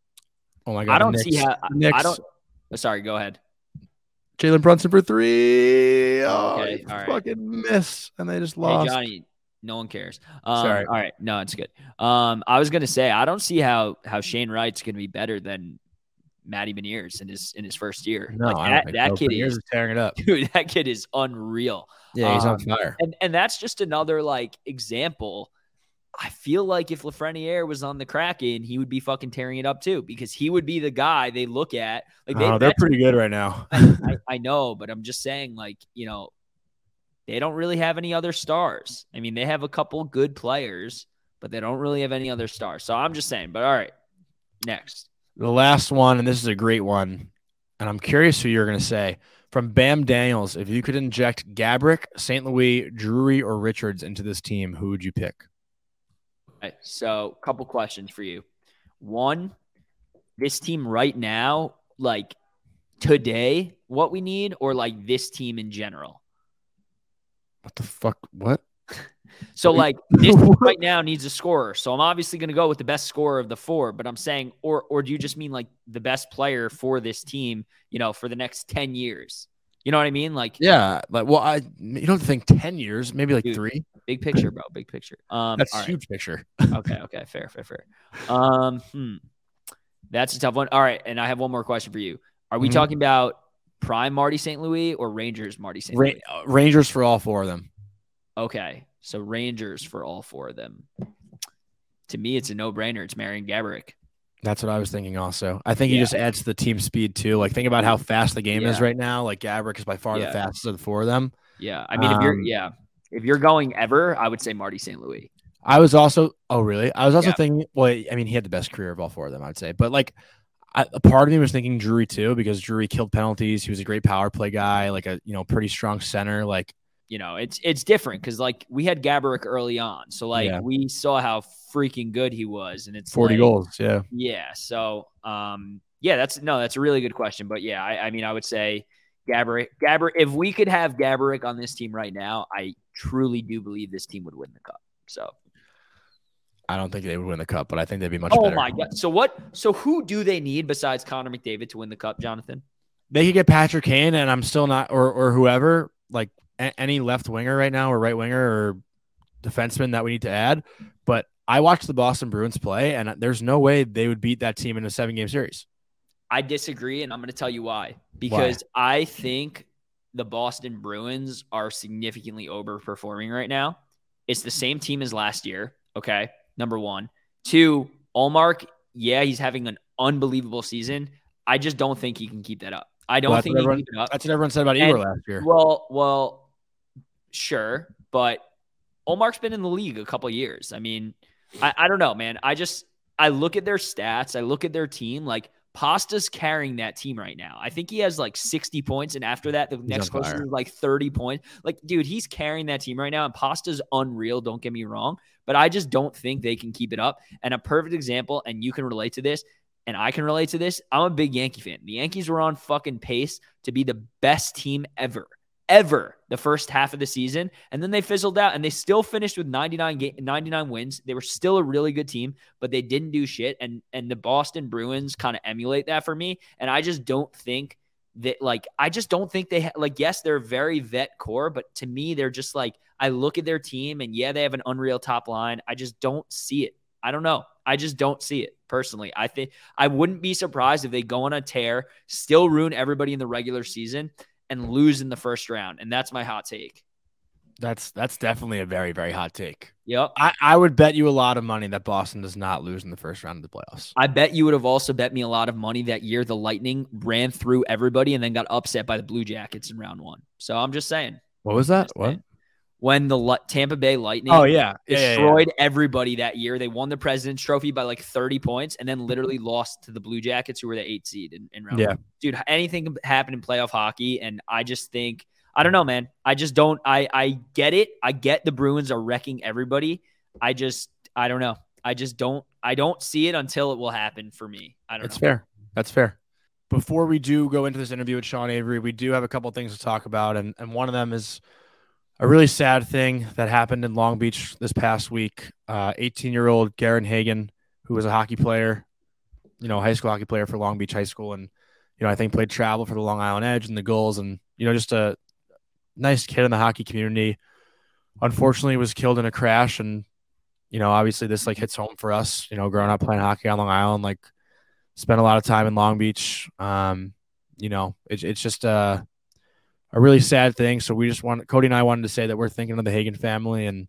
oh my God. I don't Knicks, see how Knicks, I don't. Oh, sorry, go ahead. Jalen Brunson for three. Oh, okay. All right. Fucking miss. And they just lost. Hey, Johnny. No one cares. Um, Sorry. All right. No, it's good. Um, I was gonna say I don't see how how Shane Wright's gonna be better than Matty Beniers in his in his first year. No, like I that, don't that so. kid Beniers is, is tearing it up. Dude, that kid is unreal. Yeah, he's um, on fire. And and that's just another like example. I feel like if Lafreniere was on the Kraken, he would be fucking tearing it up too, because he would be the guy they look at. Like they, oh, they're pretty good right now. I, I, I know, but I'm just saying, like, you know, they don't really have any other stars. I mean, they have a couple good players, but they don't really have any other stars. So I'm just saying, but all right, next. The last one, and this is a great one, and I'm curious who you're going to say. From Bam Daniels, if you could inject Gaborik, Saint Louis, Drury, or Richards into this team, who would you pick? Okay, so a couple questions for you. One, this team right now, like today, what we need, or like this team in general? What the fuck? What? So, like, this team right now needs a scorer. So I'm obviously going to go with the best scorer of the four, but I'm saying, or or do you just mean like the best player for this team, you know, for the next ten years? You know what I mean? Like, yeah, like, well, I you don't think ten years, maybe like dude, three. Big picture, bro. Big picture. Um, That's all right. huge picture. okay, okay, fair, fair, fair. Um, hmm. That's a tough one. All right, and I have one more question for you. Are we mm-hmm. talking about prime Marty Saint Louis or Rangers Marty Saint Louis? Ra- Rangers for all four of them. Okay, so Rangers for all four of them. To me, it's a no-brainer. It's Marian Gaborik. That's what I was thinking also. I think he yeah. just adds to the team speed too. Like, think about how fast the game yeah. is right now. Like, Gaborik is by far yeah. the fastest of the four of them. Yeah, I mean, um, if you're yeah, if you're going ever, I would say Marty Saint Louis. I was also – oh, really? I was also yeah. thinking – well, I mean, he had the best career of all four of them, I would say. But, like, I, a part of me was thinking Drury too, because Drury killed penalties. He was a great power play guy, like a, you know, pretty strong center. Like, you know, it's it's different because, like, we had Gaborik early on. So, like, yeah. we saw how freaking good he was. And it's forty like, goals, yeah. Yeah. So, um, yeah, that's – no, that's a really good question. But, yeah, I, I mean, I would say Gaborik. Gaborik, if we could have Gaborik on this team right now, I truly do believe this team would win the cup. So – I don't think they would win the cup, but I think they'd be much oh better. Oh, my God. So what? So who do they need besides Connor McDavid to win the cup, Jonathan? They could get Patrick Kane, and I'm still not – or or whoever, like a- any left winger right now or right winger or defenseman that we need to add. But I watched the Boston Bruins play, and there's no way they would beat that team in a seven-game series. I disagree, and I'm going to tell you why. Because why? I think the Boston Bruins are significantly overperforming right now. It's the same team as last year, okay? Number one. Two, Ullmark, yeah, he's having an unbelievable season. I just don't think he can keep that up. I don't well, think he everyone, can keep it up. That's what everyone said about Igor last year. Well, well, sure, but Ullmark's been in the league a couple of years. I mean, I, I don't know, man. I just I look at their stats. I look at their team. Like, Pasta's carrying that team right now. I think he has like sixty points, and after that, the he's next closest is like thirty points. Like, dude, he's carrying that team right now, and Pasta's unreal, don't get me wrong, but I just don't think they can keep it up. And a perfect example, and you can relate to this, and I can relate to this, I'm a big Yankee fan. The Yankees were on fucking pace to be the best team ever, ever the first half of the season, and then they fizzled out, and they still finished with ninety-nine, ga- ninety-nine wins. They were still a really good team, but they didn't do shit, and and the Boston Bruins kind of emulate that for me, and I just don't think that, like, I just don't think they, ha- like, yes, they're very vet core, but to me, they're just, like, I look at their team, and yeah, they have an unreal top line. I just don't see it. I don't know. I just don't see it personally. I think I wouldn't be surprised if they go on a tear, still ruin everybody in the regular season, and lose in the first round. And that's my hot take. That's that's definitely a very, very hot take. Yep. I, I would bet you a lot of money that Boston does not lose in the first round of the playoffs. I bet you would have also bet me a lot of money that year the Lightning ran through everybody and then got upset by the Blue Jackets in round one. So I'm just saying. What was that? What? When the Tampa Bay Lightning oh, yeah. Yeah, destroyed yeah, yeah. everybody that year. They won the President's Trophy by like thirty points and then literally lost to the Blue Jackets, who were the eight seed in, in round yeah. one. Dude, anything can happen in playoff hockey, and I just think – I don't know, man. I just don't I, – I get it. I get the Bruins are wrecking everybody. I just – I don't know. I just don't – I don't see it until it will happen for me. I don't That's know. fair. That's fair. Before we do go into this interview with Sean Avery, we do have a couple of things to talk about, and, and one of them is – a really sad thing that happened in Long Beach this past week. Uh, eighteen-year-old Garen Hagen, who was a hockey player, you know, high school hockey player for Long Beach High School, and you know, I think played travel for the Long Island Edge and the Gulls, and you know, just a nice kid in the hockey community. Unfortunately, was killed in a crash, and you know, obviously this like hits home for us. You know, growing up playing hockey on Long Island, like spent a lot of time in Long Beach. Um, you know, it, it's just uh. a really sad thing. So we just want Cody and I wanted to say that we're thinking of the Hagen family, and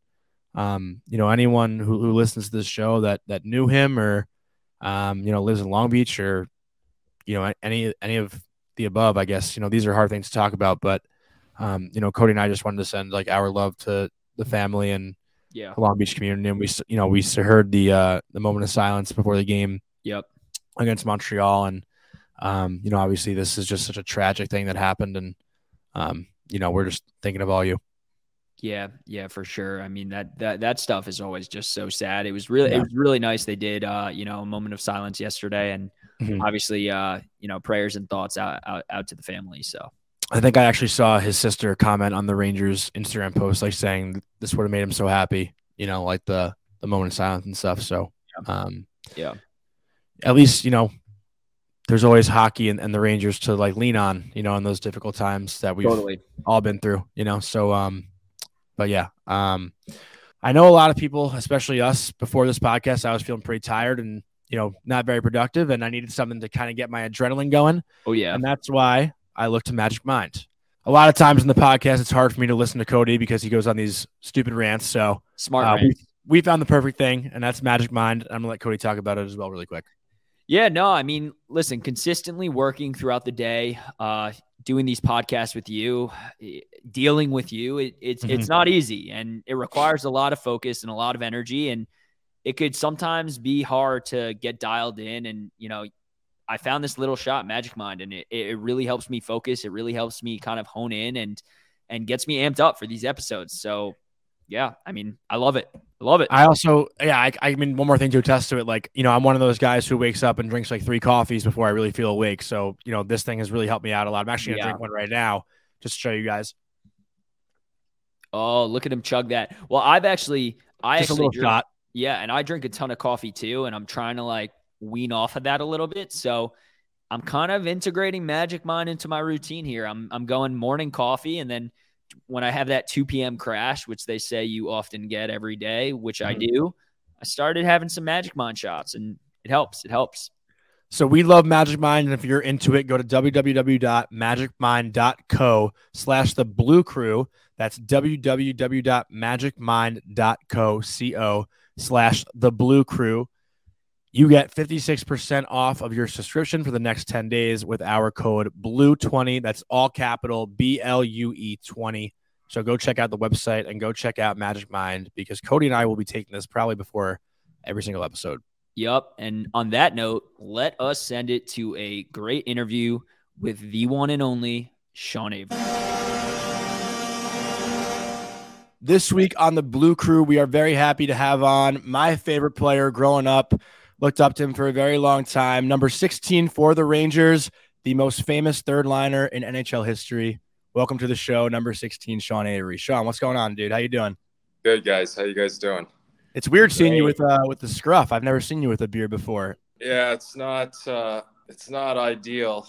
um, you know, anyone who, who listens to this show that that knew him or um, you know, lives in Long Beach or you know, any any of the above. I guess you know these are hard things to talk about, but um, you know, Cody and I just wanted to send like our love to the family and yeah, the Long Beach community. And we you know we heard the uh, the moment of silence before the game. Yep. Against Montreal, and um, you know, obviously this is just such a tragic thing that happened, and Um, you know, we're just thinking of all you. Yeah, yeah, for sure. I mean, that that that stuff is always just so sad. It was really Yeah. it was really nice they did uh, you know, a moment of silence yesterday, and mm-hmm. obviously uh, you know, prayers and thoughts out, out out to the family. So I think I actually saw his sister comment on the Rangers Instagram post like saying this would have made him so happy, you know, like the the moment of silence and stuff. So yeah. um yeah. At least, you know, there's always hockey and, and the Rangers to like lean on, you know, in those difficult times that we've totally. all been through, you know? So, um, but yeah, um, I know a lot of people, especially us before this podcast, I was feeling pretty tired and, you know, not very productive, and I needed something to kind of get my adrenaline going. Oh yeah. And that's why I looked to Magic Mind. A lot of times in the podcast, it's hard for me to listen to Cody because he goes on these stupid rants. So smart. Uh, we, we found the perfect thing, and that's Magic Mind. I'm gonna let Cody talk about it as well really quick. Yeah, no, I mean, listen, consistently working throughout the day, uh, doing these podcasts with you, dealing with you, it, it's mm-hmm. it's not easy, and it requires a lot of focus and a lot of energy, and it could sometimes be hard to get dialed in. And you know, I found this little shot, Magic Mind, and it it really helps me focus. It really helps me kind of hone in and and gets me amped up for these episodes. So yeah, I mean, I love it. I love it. I also, yeah, I, I mean, one more thing to attest to it. Like, you know, I'm one of those guys who wakes up and drinks like three coffees before I really feel awake. So, you know, this thing has really helped me out a lot. I'm actually going to yeah. drink one right now just to show you guys. Oh, look at him chug that. Well, I've actually, I just actually, a little drink, shot. Yeah. And I drink a ton of coffee too. And I'm trying to like wean off of that a little bit. So I'm kind of integrating Magic Mind into my routine here. I'm, I'm going morning coffee, and then when I have that two p.m. crash, which they say you often get every day, which mm-hmm. I do, I started having some Magic Mind shots, and it helps. It helps. So we love Magic Mind, and if you're into it, go to www.magicmind.co slash the Blue Crew. That's www.magicmind.co co slash the Blue Crew. You get fifty-six percent off of your subscription for the next ten days with our code blue twenty. That's all capital B L U E twenty. So go check out the website and go check out Magic Mind, because Cody and I will be taking this probably before every single episode. Yep. And on that note, let us send it to a great interview with the one and only Sean Avery. This week on the Blue Crew, we are very happy to have on my favorite player growing up. Looked up to him for a very long time. Number sixteen for the Rangers, the most famous third liner in N H L history. Welcome to the show, number sixteen, Sean Avery. Sean, what's going on, dude? How you doing? Good, guys. How you guys doing? It's weird seeing you with uh with the scruff. I've never seen you with a beard before. Yeah, it's not uh, it's not ideal.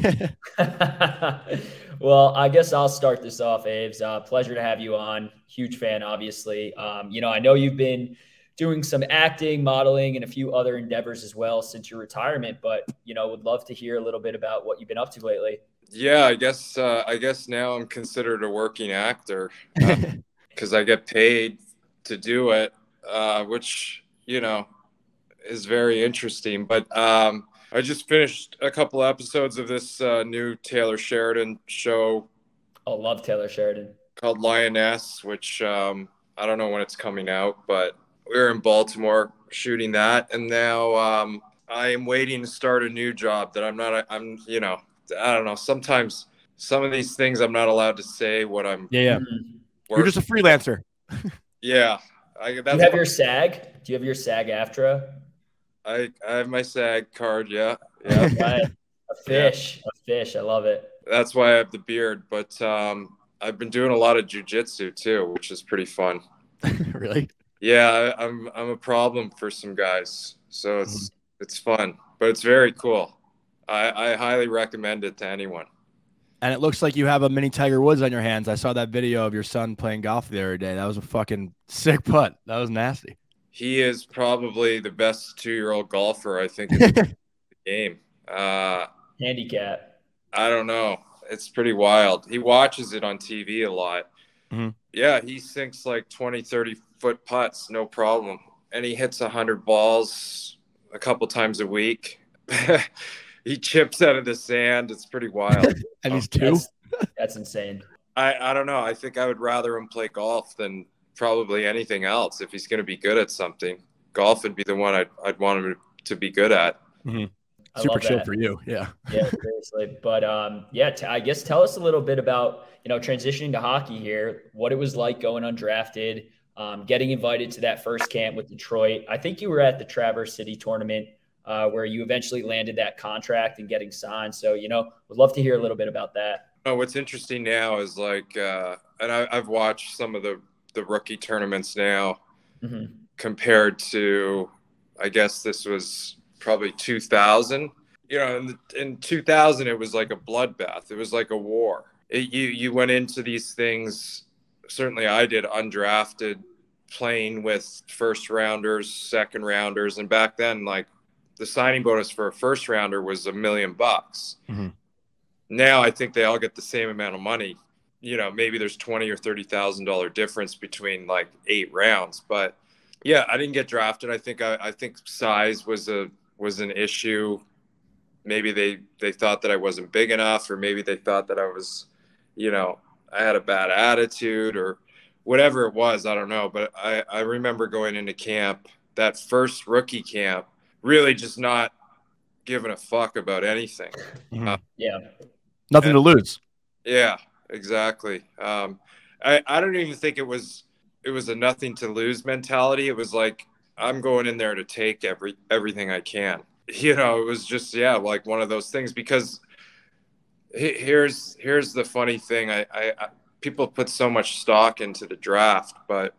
Well, I guess I'll start this off, Aves. Uh, pleasure to have you on. Huge fan, obviously. Um, you know, I know you've been doing some acting, modeling, and a few other endeavors as well since your retirement. But, you know, would love to hear a little bit about what you've been up to lately. Yeah, I guess uh, I guess now I'm considered a working actor because uh, I get paid to do it, uh, which, you know, is very interesting. But um, I just finished a couple episodes of this uh, new Taylor Sheridan show. I love Taylor Sheridan. Called Lioness, which um, I don't know when it's coming out, but we were in Baltimore shooting that, and now um, I am waiting to start a new job that I'm not. I'm, you know, I don't know. Sometimes some of these things I'm not allowed to say what I'm. Yeah, yeah. You're just a freelancer. Yeah, I, that's Do you have your SAG? Do you have your SAG-AFTRA? I I have my SAG card. Yeah, yeah. Right. A fish, yeah. a fish. I love it. That's why I have the beard, but um, I've been doing a lot of jujitsu too, which is pretty fun. Really? Yeah, I, I'm I'm a problem for some guys, so it's mm-hmm. it's fun, but it's very cool. I, I highly recommend it to anyone. And it looks like you have a mini Tiger Woods on your hands. I saw that video of your son playing golf the other day. That was a fucking sick putt. That was nasty. He is probably the best two-year-old golfer I think in the game. Uh, Handicap. I don't know. It's pretty wild. He watches it on T V a lot. Mm-hmm. Yeah, he sinks like twenty, thirty foot putts, no problem. And he hits one hundred balls a couple times a week. He chips out of the sand. It's pretty wild. And he's two? That's, that's insane. I, I don't know. I think I would rather him play golf than probably anything else. If he's going to be good at something, golf would be the one I'd, I'd want him to be good at. Mm-hmm. Super chill for you. Yeah. Yeah, seriously. But um, yeah, t- I guess tell us a little bit about, you know, transitioning to hockey here, what it was like going undrafted, um, getting invited to that first camp with Detroit. I think you were at the Traverse City tournament uh, where you eventually landed that contract and getting signed. So, you know, would love to hear a little bit about that. Oh, what's interesting now is like, uh, and I, I've watched some of the, the rookie tournaments now mm-hmm. compared to, I guess this was probably two thousand. You know, in, in two thousand, it was like a bloodbath. It was like a war. It, you you went into these things. Certainly, I did undrafted, playing with first rounders, second rounders, and back then, like the signing bonus for a first rounder was a million bucks. Mm-hmm. Now, I think they all get the same amount of money. You know, maybe there's twenty or thirty thousand dollar difference between like eight rounds, but yeah, I didn't get drafted. I think I, I think size was a was an issue. Maybe they, they thought that I wasn't big enough, or maybe they thought that I was, you know, I had a bad attitude or whatever it was. I don't know. But I, I remember going into camp, that first rookie camp, really just not giving a fuck about anything. Mm-hmm. Uh, yeah. Nothing and, to lose. Yeah, exactly. Um, I, I don't even think it was, it was a nothing to lose mentality. It was like, I'm going in there to take every, everything I can. You know, it was just, yeah, like one of those things, because here's, here's the funny thing. I, I, I, people put so much stock into the draft, but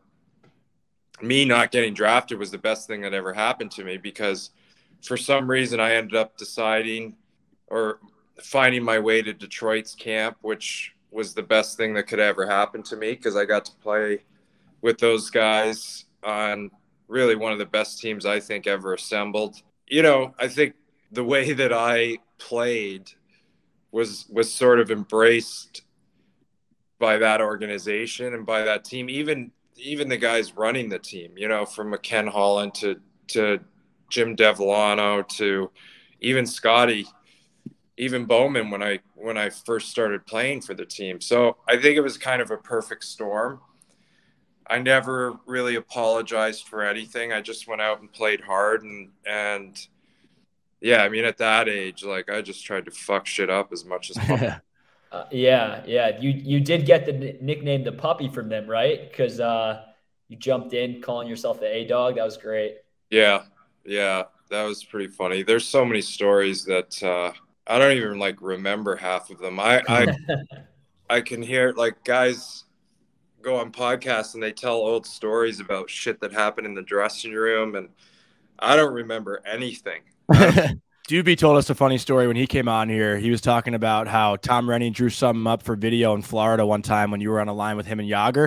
me not getting drafted was the best thing that ever happened to me, because for some reason I ended up deciding or finding my way to Detroit's camp, which was the best thing that could ever happen to me, because I got to play with those guys on really one of the best teams I think ever assembled. You know, I think the way that I played was was sort of embraced by that organization and by that team, even even the guys running the team, you know, from Ken Holland to to Jim Devlano to even Scotty, even Bowman when I when I first started playing for the team. So I think it was kind of a perfect storm. I never really apologized for anything. I just went out and played hard. And, and yeah, I mean, at that age, like I just tried to fuck shit up as much as possible. uh, yeah. Yeah. You, you did get the n- nickname, the puppy, from them, right? Cause uh, you jumped in calling yourself the A-Dog. That was great. Yeah. Yeah. That was pretty funny. There's so many stories that uh, I don't even like remember half of them. I, I, I can hear like guys go on podcasts and they tell old stories about shit that happened in the dressing room, and I don't remember anything. Doobie told us a funny story when he came on here. He was talking about how Tom Rennie drew something up for video in Florida one time when you were on a line with him and Yager,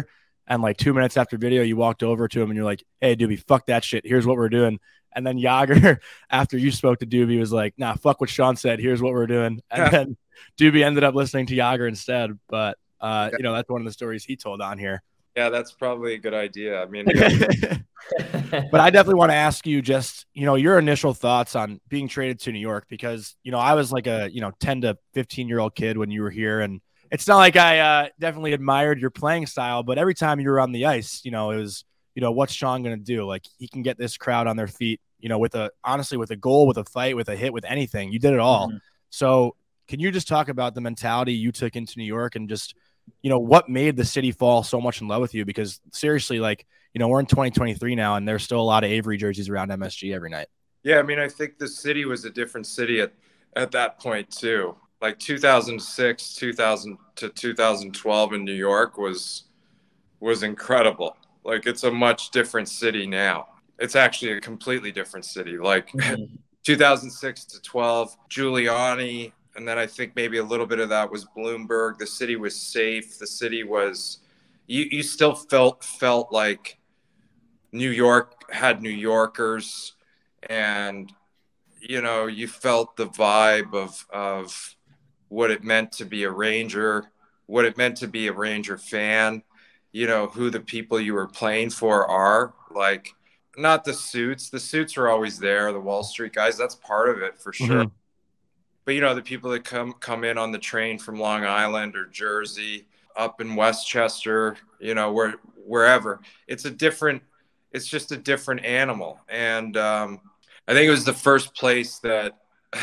And like two minutes after video, you walked over to him and you're like, hey, Doobie, fuck that shit. Here's what we're doing. And then Yager, after you spoke to Doobie, was like, nah, fuck what Sean said. Here's what we're doing. And then Doobie ended up listening to Yager instead. But, uh, you know, that's one of the stories he told on here. Yeah, that's probably a good idea. I mean, but I definitely want to ask you just, you know, your initial thoughts on being traded to New York, because, you know, I was like a, you know, ten to fifteen year old kid when you were here. And it's not like I uh, definitely admired your playing style, but every time you were on the ice, you know, it was, you know, what's Sean going to do? Like, he can get this crowd on their feet, you know, with a, honestly, with a goal, with a fight, with a hit, with anything. You did it all. Mm-hmm. So can you just talk about the mentality you took into New York and just, you know, what made the city fall so much in love with you? Because seriously, like, you know, we're in twenty twenty-three now and there's still a lot of Avery jerseys around M S G every night. Yeah. I mean, I think the city was a different city at, at that point too. Like two thousand six, two thousand to two thousand twelve in New York was, was incredible. Like, it's a much different city now. It's actually a completely different city. Like mm-hmm. two thousand six to twelve, Giuliani. And then I think maybe a little bit of that was Bloomberg. The city was safe. The city was, you, you still felt, felt like New York had New Yorkers, and, you know, you felt the vibe of, of what it meant to be a Ranger, what it meant to be a Ranger fan, you know, who the people you were playing for are. Like, not the suits. The suits are always there. The Wall Street guys, that's part of it for sure. Mm-hmm. But, you know, the people that come come in on the train from Long Island or Jersey, up in Westchester, you know, where wherever, it's a different, it's just a different animal. And um, I think it was the first place that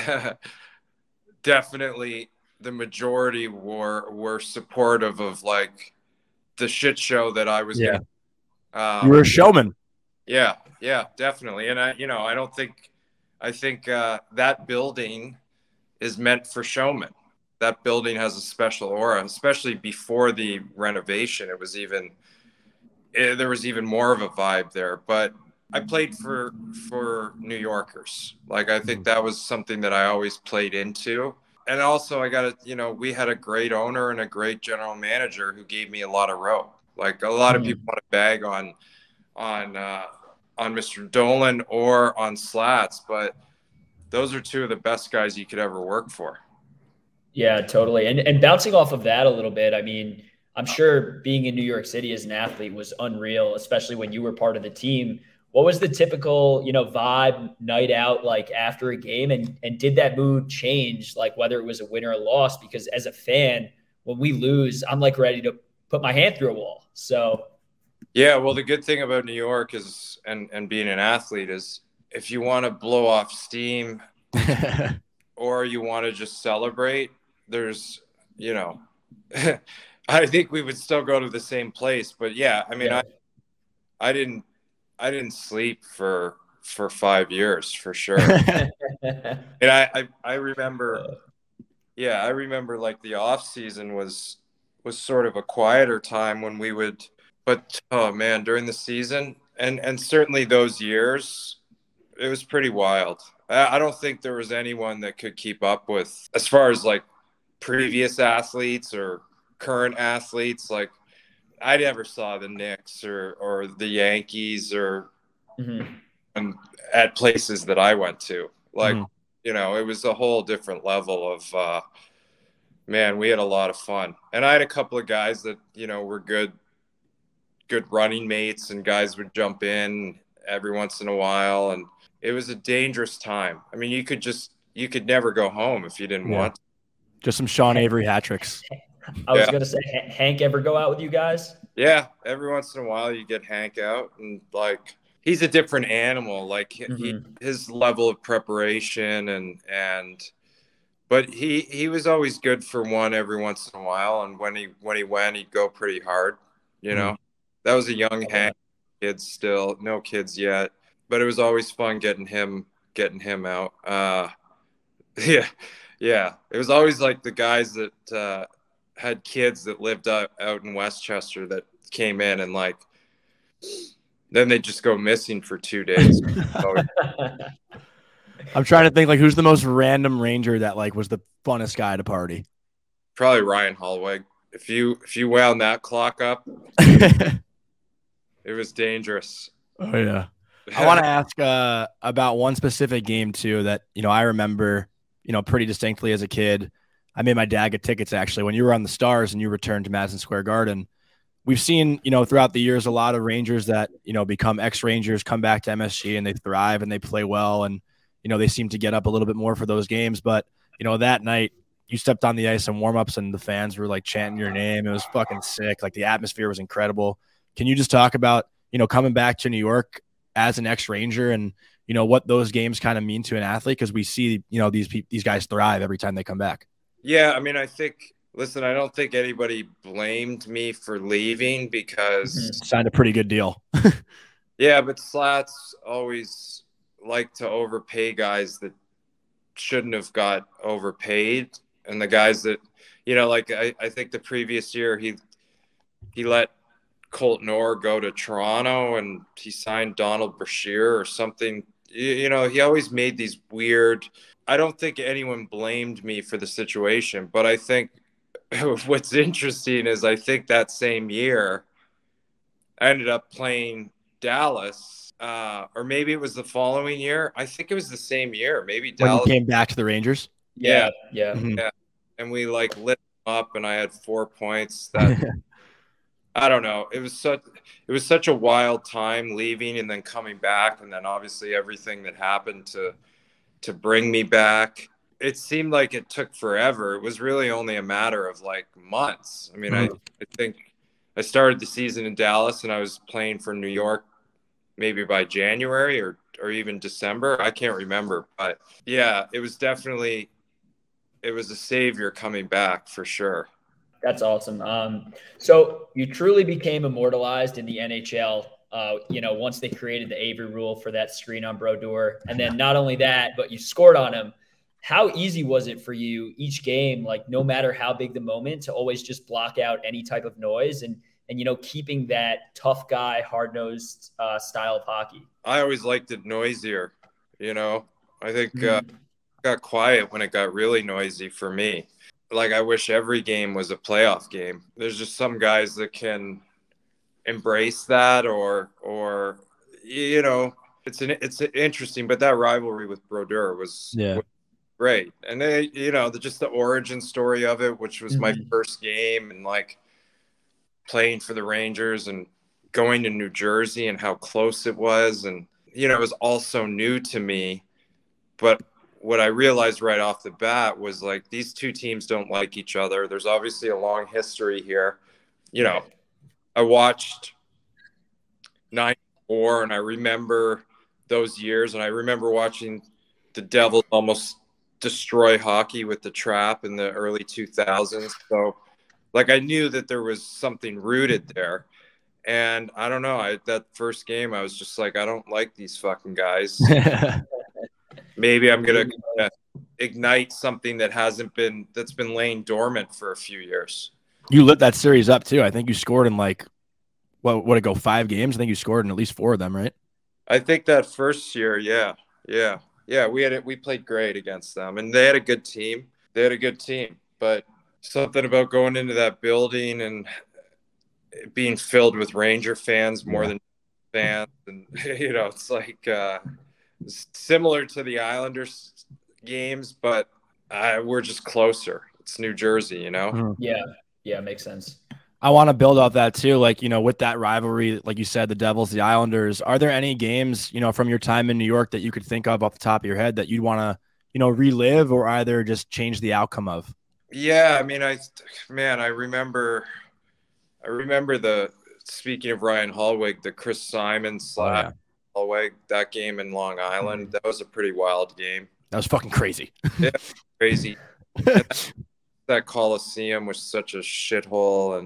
definitely the majority were were supportive of, like, the shit show that I was. Yeah. Um, you were a showman. Yeah, yeah, definitely. And I, you know, I don't think, I think uh, that building is meant for showmen. That building has a special aura, especially before the renovation. It was even, it, there was even more of a vibe there. But I played for for New Yorkers. Like, I think that was something that I always played into. And also, I got to, you know, we had a great owner and a great general manager who gave me a lot of rope. Like, a lot of people want to bag on on uh, on Mister Dolan or on Slats, but those are two of the best guys you could ever work for. Yeah, totally. And and bouncing off of that a little bit, I mean, I'm sure being in New York City as an athlete was unreal, especially when you were part of the team. What was the typical, you know, vibe night out like after a game? And and did that mood change, like whether it was a win or a loss? Because as a fan, when we lose, I'm like ready to put my hand through a wall. So yeah, well, the good thing about New York is, and and being an athlete is, if you want to blow off steam or you want to just celebrate, there's, you know, I think we would still go to the same place. But yeah, I mean, yeah. I I didn't I didn't sleep for for five years for sure. And I, I I remember, yeah, I remember like the off season was was sort of a quieter time when we would, but oh man, during the season and and certainly those years, it was pretty wild. I, I don't think there was anyone that could keep up with, as far as like previous athletes or current athletes. Like, I never saw the Knicks or, or the Yankees or mm-hmm. um, at places that I went to. Like, mm-hmm. you know, it was a whole different level of, uh, man, we had a lot of fun. And I had a couple of guys that, you know, were good, good running mates, and guys would jump in every once in a while. And it was a dangerous time. I mean, you could just, you could never go home if you didn't yeah. want to. Just some Sean Avery hat tricks. I was yeah. going to say, Hank ever go out with you guys? Yeah. Every once in a while you get Hank out, and like, he's a different animal. Like mm-hmm. he, his level of preparation and, and, but he, he was always good for one every once in a while. And when he, when he went, he'd go pretty hard, you know, mm-hmm. that was a young okay. Hank, kid still, no kids yet, but it was always fun getting him, getting him out. Uh, yeah. Yeah. It was always like the guys that, uh, had kids that lived out, out in Westchester that came in, and like, then they just go missing for two days. I'm trying to think, like, who's the most random Ranger that like was the funnest guy to party? Probably Ryan Holloway. If you, if you wound that clock up, it was dangerous. Oh yeah. I want to ask uh, about one specific game too that, you know, I remember, you know, pretty distinctly as a kid. I made my dad get tickets actually when you were on the Stars and you returned to Madison Square Garden. We've seen, you know, throughout the years, a lot of Rangers that, you know, become ex-Rangers come back to M S G and they thrive and they play well. And, you know, they seem to get up a little bit more for those games. But, you know, that night you stepped on the ice in warmups and the fans were like chanting your name. It was fucking sick. Like the atmosphere was incredible. Can you just talk about, you know, coming back to New York as an ex-Ranger and, you know, what those games kind of mean to an athlete? Because we see, you know, these pe- these guys thrive every time they come back. Yeah, I mean, I think, listen, I don't think anybody blamed me for leaving because signed a pretty good deal. Yeah, but Slats always like to overpay guys that shouldn't have got overpaid. And the guys that, you know, like I, I think the previous year he he let Colton Orr go to Toronto and he signed Donald Brashear or something. You, you know, he always made these weird. I don't think anyone blamed me for the situation, but I think what's interesting is I think that same year I ended up playing Dallas, uh, or maybe it was the following year. I think it was the same year. Maybe when Dallas you came back to the Rangers. Yeah, yeah, Mhm. yeah. And we like lit them up, and I had four points. That I don't know. It was such it was such a wild time leaving and then coming back, and then obviously everything that happened to to bring me back. It seemed like it took forever. It was really only a matter of like months. I mean, I, I think I started the season in Dallas and I was playing for New York maybe by January or, or even December. I can't remember. But yeah, it was definitely, it was a savior coming back for sure. That's awesome. Um, so you truly became immortalized in the N H L. Uh, you know, once they created the Avery rule for that screen on Brodeur, and then not only that, but you scored on him. How easy was it for you each game, like no matter how big the moment, to always just block out any type of noise and and you know keeping that tough guy, hard nosed uh, style of hockey? I always liked it noisier. You know, I think Mm-hmm. uh, it got quiet when it got really noisy for me. Like I wish every game was a playoff game. There's just some guys that can embrace that, or or you know, it's an it's interesting. But that rivalry with Brodeur was, Yeah. was great, and they, you know, the, just the origin story of it, which was my Mhm. first game, and like playing for the Rangers and going to New Jersey and how close it was, and you know, it was all so new to me. But what I realized right off the bat was like these two teams don't like each other. There's obviously a long history here. You know, I watched ninety-four and I remember those years, and I remember watching the Devils almost destroy hockey with the Trap in the early two thousands. So like I knew that there was something rooted there. And I don't know, I that first game I was just like, I don't like these fucking guys. Maybe I'm gonna uh, ignite something that hasn't been that's been laying dormant for a few years. You lit that series up too. I think you scored in like what would it go five games? I think you scored in at least four of them, right? I think that first year, yeah, yeah, yeah, we had it. We played great against them, and they had a good team. They had a good team, but something about going into that building and it being filled with Ranger fans more Yeah. than fans, and you know, it's like uh, it's similar to the Islanders games, but uh, we're just closer. It's New Jersey, you know. Mhm. Yeah, yeah, makes sense. I want to build off that too. Like, you know, with that rivalry, like you said, the Devils, the Islanders, are there any games, you know, from your time in New York that you could think of off the top of your head that you'd want to, you know, relive or either just change the outcome of? Yeah, I mean, I man, I remember, I remember the speaking of Ryan Hallwig, the Chris Simon slash Oh, yeah. Hallwig, that game in Long Island. That was a pretty wild game. That was fucking crazy. Yeah, crazy. And that, that Coliseum was such a shithole,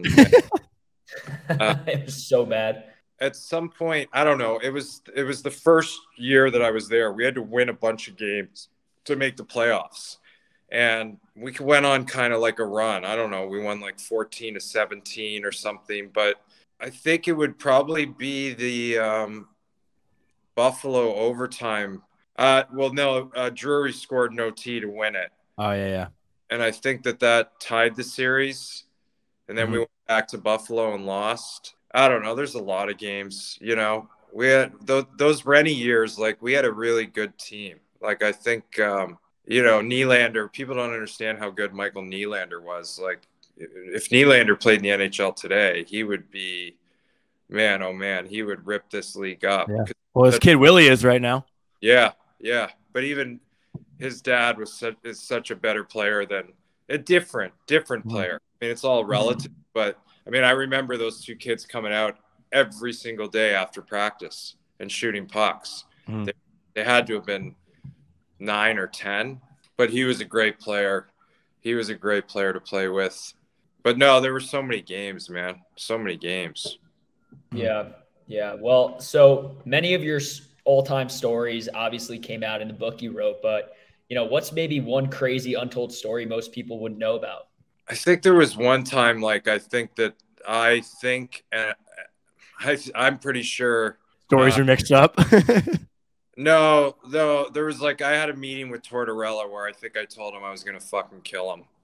and uh, It was so bad. at some point, I don't know. It was it was the first year that I was there. We had to win a bunch of games to make the playoffs. And we went on kind of like a run. I don't know. We won like fourteen to seventeen or something. But I think it would probably be the um, Buffalo overtime. Uh, well, no, uh, Drury scored an O T to win it. Oh, yeah, yeah. And I think that that tied the series. And then Mhm. we went back to Buffalo and lost. I don't know. There's a lot of games, you know. We had th- those Rennie years, like we had a really good team. Like I think, um, you know, Nylander. People don't understand how good Michael Nylander was. Like if Nylander played in the N H L today, he would be, man, oh man, he would rip this league up. Yeah. Well, his kid Willie is right now. Yeah, yeah. But even his dad was such, is such a better player than a different, different player. I mean, it's all relative, but I mean, I remember those two kids coming out every single day after practice and shooting pucks. Mm. They, they had to have been nine or ten, but he was a great player. He was a great player to play with. But no, there were so many games, man. So many games. Yeah, yeah. Well, so many of your all-time stories obviously came out in the book you wrote, but, you know, what's maybe one crazy untold story most people wouldn't know about? I think there was one time, like, I think that I think, uh, I, I'm pretty sure. Stories uh, are mixed up. no, no, there was like, I had a meeting with Tortorella where I think I told him I was going to fucking kill him.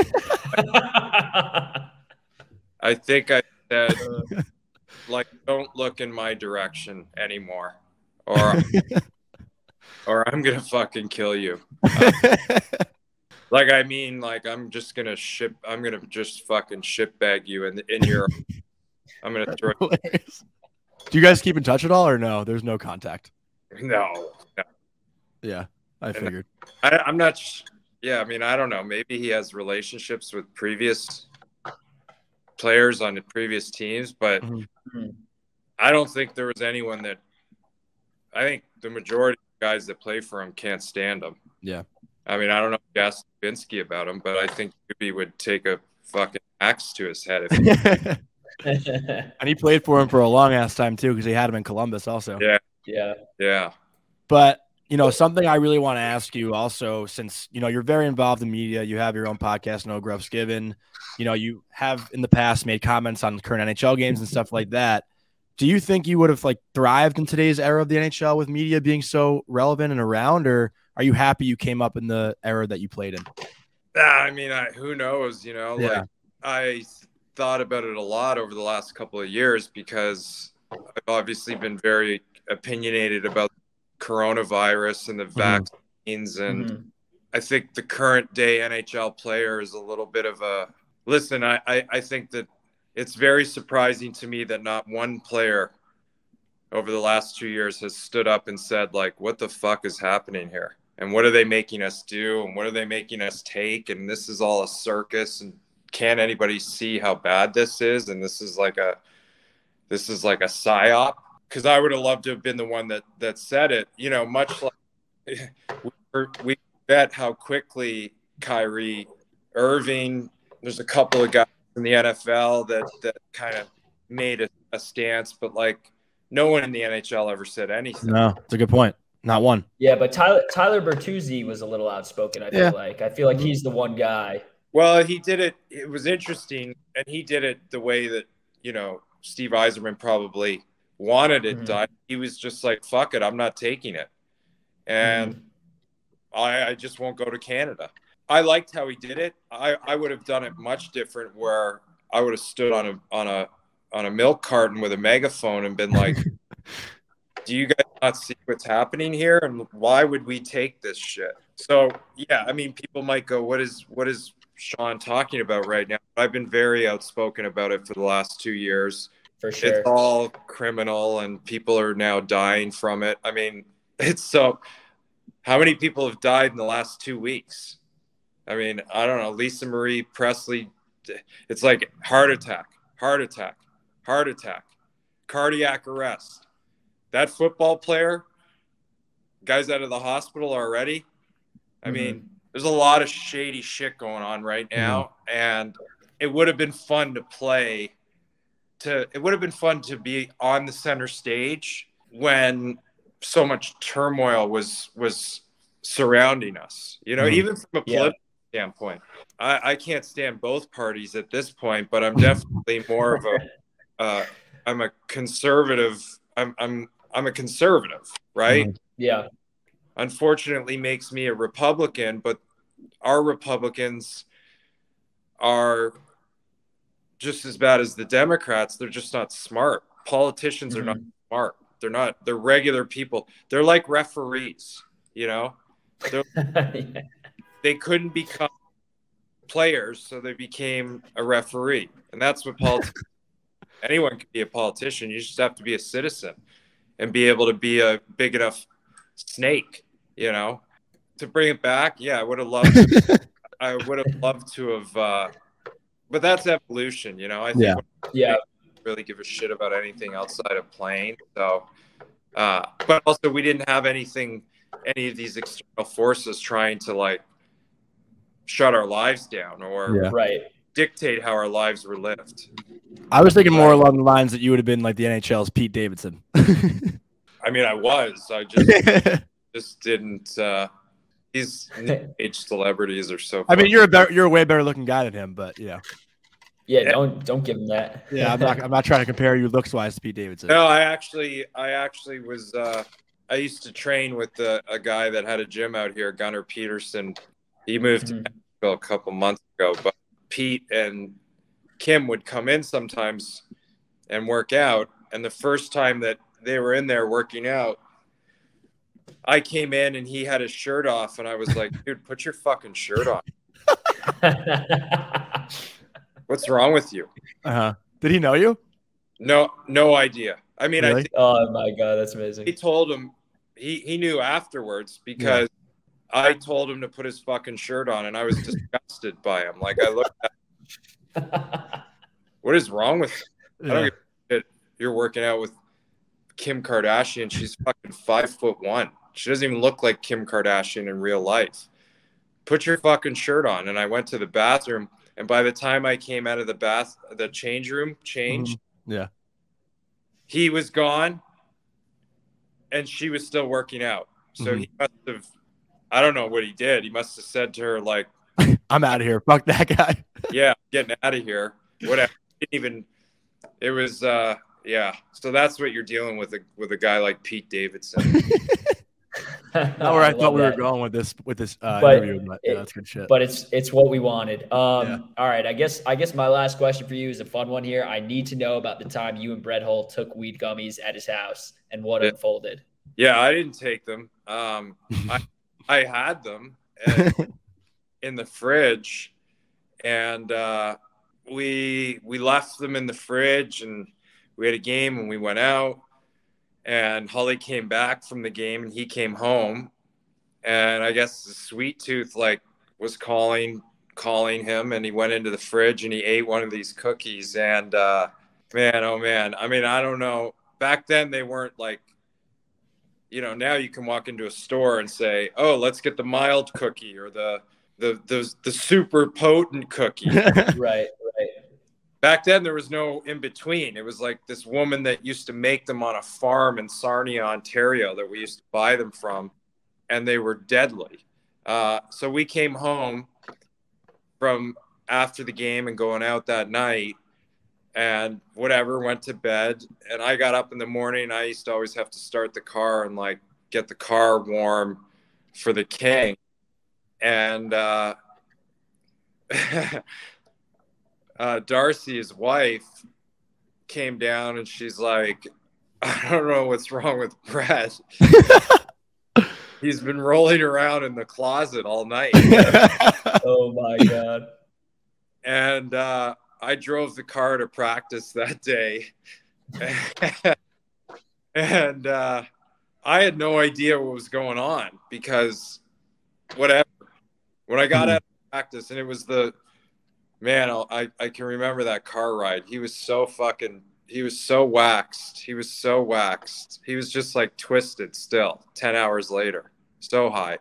I, I think I said, like, don't look in my direction anymore, or, or I'm going to fucking kill you. Uh, Like, I mean, like, I'm just going to ship, I'm going to just fucking ship bag you in, in your, I'm going to throw. Do you guys keep in touch at all or no? There's no contact. No. no. Yeah, I figured. I, I'm not, yeah, I mean, I don't know. Maybe he has relationships with previous players on the previous teams, but mm-hmm. I don't think there was anyone that, I think the majority of guys that play for him can't stand him. Yeah. I mean, I don't know if you asked Vinsky about him, but I think he would take a fucking axe to his head. If he... And he played for him for a long ass time too, because he had him in Columbus also. Yeah, yeah, yeah. But you know, something I really want to ask you also, since you know you're very involved in media, you have your own podcast, No Gruffs Given. You know, you have in the past made comments on current N H L games and stuff like that. Do you think you would have like thrived in today's era of the N H L with media being so relevant and around, or are you happy you came up in the era that you played in? I mean, I, who knows, you know, yeah. like I thought about it a lot over the last couple of years because I've obviously been very opinionated about coronavirus and the mm-hmm. vaccines. And mm-hmm. I think the current day N H L player is a little bit of a, listen, I, I, I think that it's very surprising to me that not one player over the last two years has stood up and said, like, what the fuck is happening here? And what are they making us do? And what are they making us take? And this is all a circus. And can't anybody see how bad this is? And this is like a, this is like a psyop. Because I would have loved to have been the one that that said it. You know, much like we, we bet how quickly Kyrie Irving. There's a couple of guys in the N F L that that kind of made a, a stance, but like no one in the N H L ever said anything. No, it's a good point. Not one. Yeah, but Tyler Tyler Bertuzzi was a little outspoken, I feel yeah. like. I feel like he's the one guy. Well, he did it. It was interesting, and he did it the way that, you know, Steve Yzerman probably wanted it mm-hmm. done. He was just like, fuck it, I'm not taking it. And mm-hmm. I, I just won't go to Canada. I liked how he did it. I, I would have done it much different where I would have stood on a on a on a milk carton with a megaphone and been like, do you guys not see what's happening here? And why would we take this shit? So, yeah, I mean, people might go, what is what is Sean talking about right now? I've been very outspoken about it for the last two years. For sure. It's all criminal and people are now dying from it. I mean, it's so – how many people have died in the last two weeks? I mean, I don't know. Lisa Marie Presley, it's like heart attack, heart attack, heart attack, cardiac arrest. That football player, guys out of the hospital already. I mm-hmm. mean, there's a lot of shady shit going on right now. Mm-hmm. And it would have been fun to play to, it would have been fun to be on the center stage when so much turmoil was, was surrounding us, you know, mm-hmm. even from a political yeah. standpoint. I, I can't stand both parties at this point, but I'm definitely more of a, uh, I'm a conservative. I'm, I'm, I'm a conservative, right? Mm-hmm. Yeah. Unfortunately makes me a Republican, but our Republicans are just as bad as the Democrats. They're just not smart. Politicians Mm-hmm. are not smart. They're not. They're regular people. They're like referees, you know. Yeah. They couldn't become players, so they became a referee, and that's what politics. Anyone can be a politician. You just have to be a citizen and be able to be a big enough snake, you know. To bring it back, yeah, I would have loved. To, I would have loved to have. Uh, but that's evolution, you know. I think. Yeah. Yeah. Really give a shit about anything outside of playing. So, uh, but also we didn't have anything, any of these external forces trying to like shut our lives down or Yeah. Right. dictate how our lives were lived. I was thinking more along the lines that you would have been like the N H L's Pete Davidson. I mean, I was. I just just didn't. Uh, these age celebrities are so. I mean, fun. you're a better, you're a way better looking guy than him, but yeah. Yeah, don't don't give him that. Yeah, I'm not I'm not trying to compare you looks wise to Pete Davidson. No, I actually, I actually was. Uh, I used to train with the, a guy that had a gym out here, Gunnar Peterson. He moved Mhm. to Nashville a couple months ago, but Pete and Kim would come in sometimes and work out. And the first time that they were in there working out, I came in and he had his shirt off, and I was like, "Dude, put your fucking shirt on. What's wrong with you?" Uh-huh. Did he know you? No, no idea. I mean, I Really? think Oh my god, that's amazing. he told him he he knew afterwards because I told him to put his fucking shirt on, and I was disgusted by him. Like I looked at, what is wrong with you? I don't Yeah. get it. You're working out with Kim Kardashian. She's fucking five foot one. She doesn't even look like Kim Kardashian in real life. Put your fucking shirt on. And I went to the bathroom, and by the time I came out of the bath, the change room, change, Mhm. Yeah. he was gone, and she was still working out. So Mhm. he must have, I don't know what he did. He must have said to her, like, I'm out of here. Fuck that guy. yeah, getting out of here. Whatever. Didn't even, it was, uh, yeah. So that's what you're dealing with a, with a guy like Pete Davidson. Not where I, I thought love we were that. going with this with this uh, But interview, but yeah, it- that's good shit. But it's it's what we wanted. Um, Yeah. All right, I guess I guess my last question for you is a fun one here. I need to know about the time you and Brett Hull took weed gummies at his house and what Yeah. unfolded. Yeah, I didn't take them. Um, I, I had them and, in the fridge, and uh, we we left them in the fridge, and we had a game, and we went out, and Holly came back from the game, and he came home, and I guess the sweet tooth like was calling calling him, and he went into the fridge and he ate one of these cookies, and uh, man, oh man, I mean, I don't know. Back then they weren't like, you know, now you can walk into a store and say, "Oh, let's get the mild cookie or the the the, the super potent cookie." Right, right. Back then there was no in between. It was like this woman that used to make them on a farm in Sarnia, Ontario, that we used to buy them from, and they were deadly. Uh, so we came home from after the game and going out that night, and whatever, went to bed, and I got up in the morning. I used to always have to start the car and like get the car warm for the King, and uh, uh, Darcy, his wife, came down and she's like, "I don't know what's wrong with Brett. He's been rolling around in the closet all night." Oh my god. And uh, I drove the car to practice that day. And uh, I had no idea what was going on because whatever. When I got out of practice, and it was the, man, I, I can remember that car ride. He was so fucking, he was so waxed. He was so waxed. He was just like twisted still ten hours later. So high.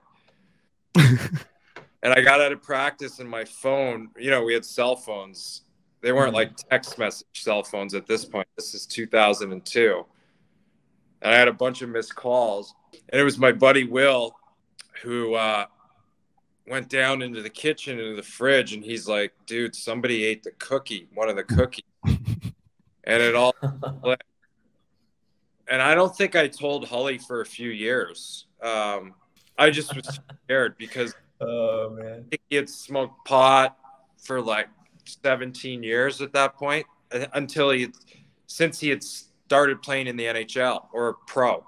And I got out of practice and my phone, you know, we had cell phones. They weren't like text message cell phones at this point. This is two thousand two. And I had a bunch of missed calls. And it was my buddy Will who uh, went down into the kitchen, into the fridge, and he's like, "Dude, somebody ate the cookie, one of the cookies." And it all and I don't think I told Holly for a few years. Um, I just was scared because Oh man. he had smoked pot for like seventeen years at that point, until he, since he had started playing in the N H L or pro.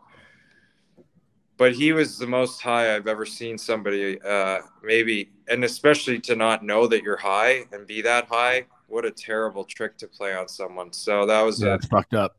But he was the most high I've ever seen somebody, uh, maybe, and especially to not know that you're high and be that high. What a terrible trick to play on someone. So that was yeah, a, it's fucked up.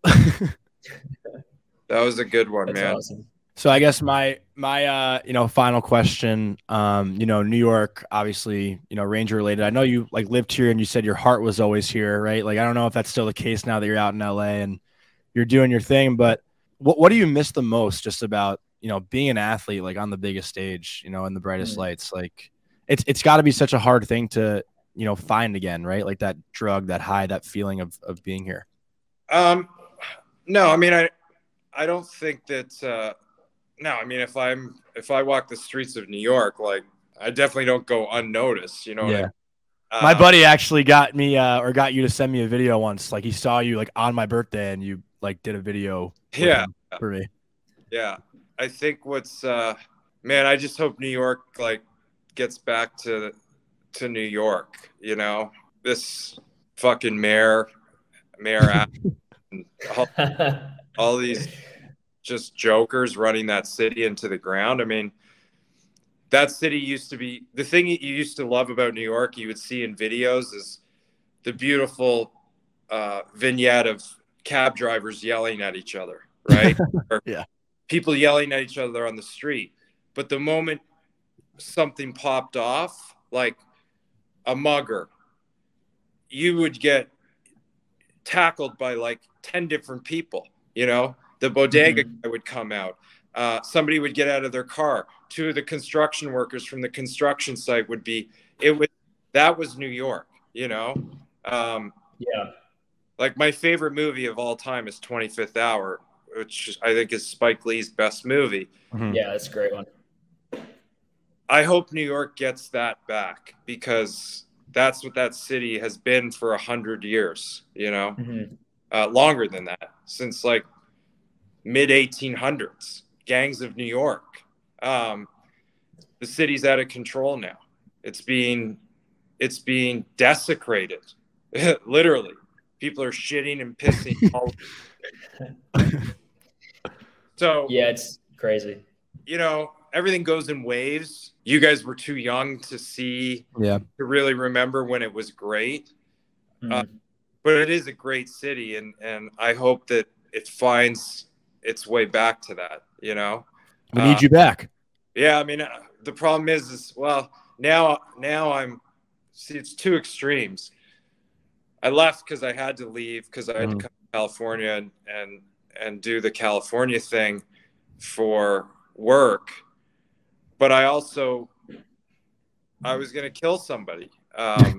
that was a good one, That's man. awesome. So I guess my my uh you know final question, um you know New York, obviously, you know Ranger related. I know you like lived here and you said your heart was always here, right? Like I don't know if that's still the case now that you're out in L A and you're doing your thing, but what what do you miss the most just about, you know being an athlete like on the biggest stage, you know in the brightest Mm-hmm. lights? Like it's it's got to be such a hard thing to, you know find again, right? Like that drug, that high, that feeling of of being here. Um, no, I mean, I, I don't think that, uh, no, I mean, if I'm, if I walk the streets of New York, like I definitely don't go unnoticed, you know what I Yeah. mean? Uh, My buddy actually got me uh or got you to send me a video once. Like he saw you like on my birthday and you like did a video with Yeah. him for me. Yeah. I think what's, uh, man, I just hope New York like gets back to, to New York, you know, this fucking mayor, mayor, all, all these just jokers running that city into the ground. I mean, that city used to be, the thing you used to love about New York, you would see in videos, is the beautiful uh, vignette of cab drivers yelling at each other, right? Or Yeah. people yelling at each other on the street. But the moment something popped off, like a mugger, you would get tackled by like ten different people, you know? The bodega Mhm. guy would come out. Uh, somebody would get out of their car. Two of the construction workers from the construction site would be, it was, that was New York, you know? Um, Yeah. like my favorite movie of all time is twenty-fifth Hour, which I think is Spike Lee's best movie. Mhm. Yeah, that's a great one. I hope New York gets that back, because that's what that city has been for a hundred years, you know, Mhm. uh, longer than that, since like mid eighteen hundreds, gangs of New York. Um, the city's out of control now. It's being, it's being desecrated, literally. People are shitting and pissing all. So Yeah, it's crazy. you know, everything goes in waves. You guys were too young to see, Yeah. to really remember when it was great. Mhm. Uh, but it is a great city, and and I hope that it finds its way back to that, you know. We need Uh, you back. Yeah, I mean, uh, the problem is, is well, now now I'm, see, it's two extremes. I left because I had to leave, because I had Mhm. to come to California and, and and do the California thing for work, but I also, I was gonna kill somebody. Um,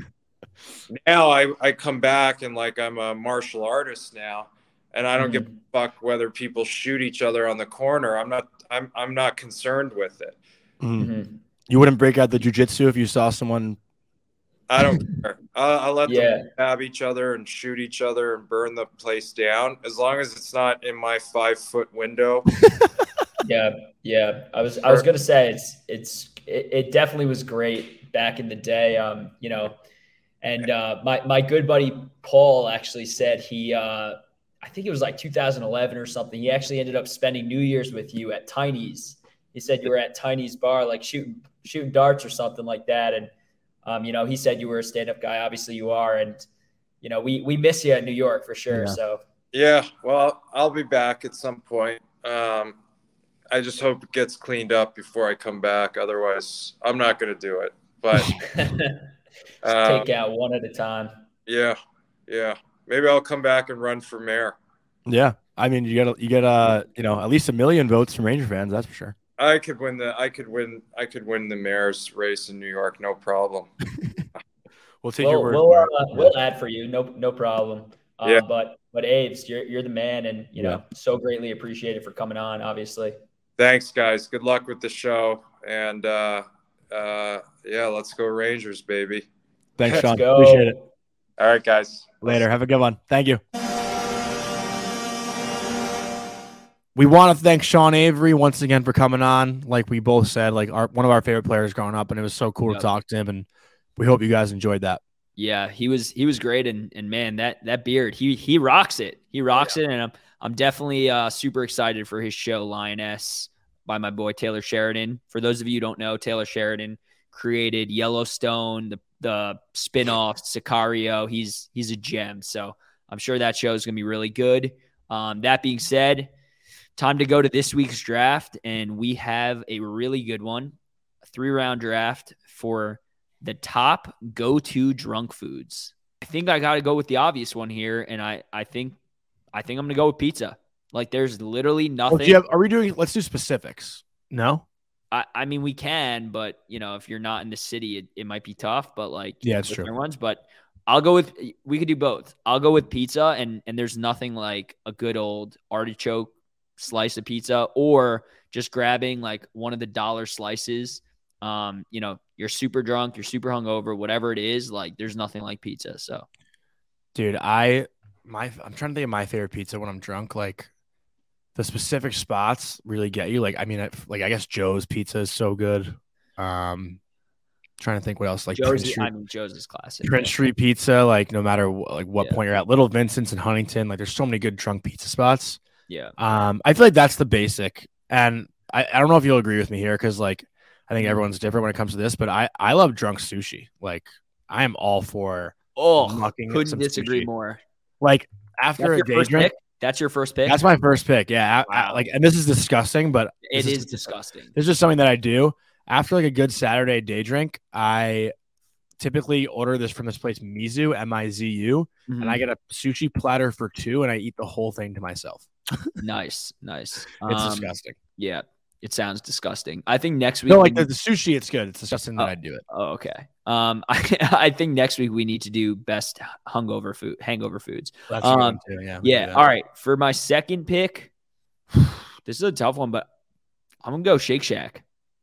now I I come back and like I'm a martial artist now, and I don't give a Mhm. fuck whether people shoot each other on the corner. I'm not I'm I'm not concerned with it. Mhm. Mhm. You wouldn't break out the jujitsu if you saw someone. I don't care. I'll, I'll let Yeah. them stab each other and shoot each other and burn the place down, as long as it's not in my five foot window. Yeah, yeah. I was I was gonna say it's it's it, it definitely was great back in the day. Um, you know, and uh, my my good buddy Paul actually said he uh, I think it was like two thousand eleven or something. He actually ended up spending New Year's with you at Tiny's. He said you were at Tiny's bar, like shooting shooting darts or something like that. And um, you know, he said you were a stand up guy. Obviously, you are, and you know, we we miss you at New York for sure. Yeah. So Yeah, well, I'll be back at some point. Um, I just hope it gets cleaned up before I come back. Otherwise, I'm not going to do it. But um, take out one at a time. yeah, yeah, maybe I'll come back and run for mayor. Yeah. I mean, you get you get uh you know at least a million votes from Ranger fans. That's for sure. I could win the I could win I could win the mayor's race in New York, no problem. We'll take We'll your word we'll, for it. uh, we'll add for you. No no problem. Um, Yeah. But but Aves, you're you're the man, and you Yeah. know so greatly appreciated for coming on. Obviously. Thanks, guys. Good luck with the show, and uh, uh, yeah, let's go Rangers, baby. Thanks, Let's Sean. go. Appreciate it. All right, guys. Later. Have a good one. Thank you. We want to thank Sean Avery once again for coming on. Like we both said, like our one of our favorite players growing up, and it was so cool Yep. to talk to him. And we hope you guys enjoyed that. Yeah, he was he was great, and and man, that that beard, he he rocks it. He rocks oh, yeah. it, and I'm I'm definitely uh, super excited for his show Lioness by my boy Taylor Sheridan. For those of you who don't know, Taylor Sheridan created Yellowstone, the the spinoff Sicario. He's he's a gem, so I'm sure that show is gonna be really good. Um, that being said, time to go to this week's draft, and we have a really good one, a three round draft for the top go-to drunk foods. I think I got to go with the obvious one here, and I, I think I think I'm going to go with pizza. Like, there's literally nothing. Well, do you have, are we doing – let's do specifics. No? I, I mean, we can, but, you know, if you're not in the city, it, it might be tough. But, like, yeah, it's true. Ones, but I'll go with – we could do both. I'll go with pizza, and, and there's nothing like a good old artichoke slice of pizza or just grabbing, like, one of the dollar slices. Um, you know, you're super drunk, you're super hungover, whatever it is, like there's nothing like pizza. So, dude, I my I'm trying to think of my favorite pizza when I'm drunk. Like the specific spots really get you. Like, I mean, like I guess Joe's Pizza is so good. Um, trying to think what else. Like Joe's, Prince Street, I mean, Joe's is classic. Prince yeah. Street Pizza. Like no matter what, like what yeah. point you're at, Little Vincent's in Huntington. Like there's so many good drunk pizza spots. Yeah. Um, I feel like that's the basic, and I I don't know if you'll agree with me here because like. I think everyone's different when it comes to this, but I, I love drunk sushi. Like I am all for oh, couldn't disagree sushi. more. Like after a day drink, pick? That's your first pick. That's my first pick. Yeah, wow. I, I, like, and this is disgusting, but it is, is disgusting. This is just something that I do after like a good Saturday day drink. I typically order this from this place Mizu, M I Z U, mm-hmm. and I get a sushi platter for two, and I eat the whole thing to myself. Nice, nice. It's um, disgusting. Yeah. It sounds disgusting. I think next week. No, like the, the sushi, it's good. It's disgusting that oh, I do it. Oh, okay. Um, I, I think next week we need to do best hungover food, hangover foods. That's um, too, yeah. Yeah. All right. For my second pick, this is a tough one, but I'm gonna go Shake Shack.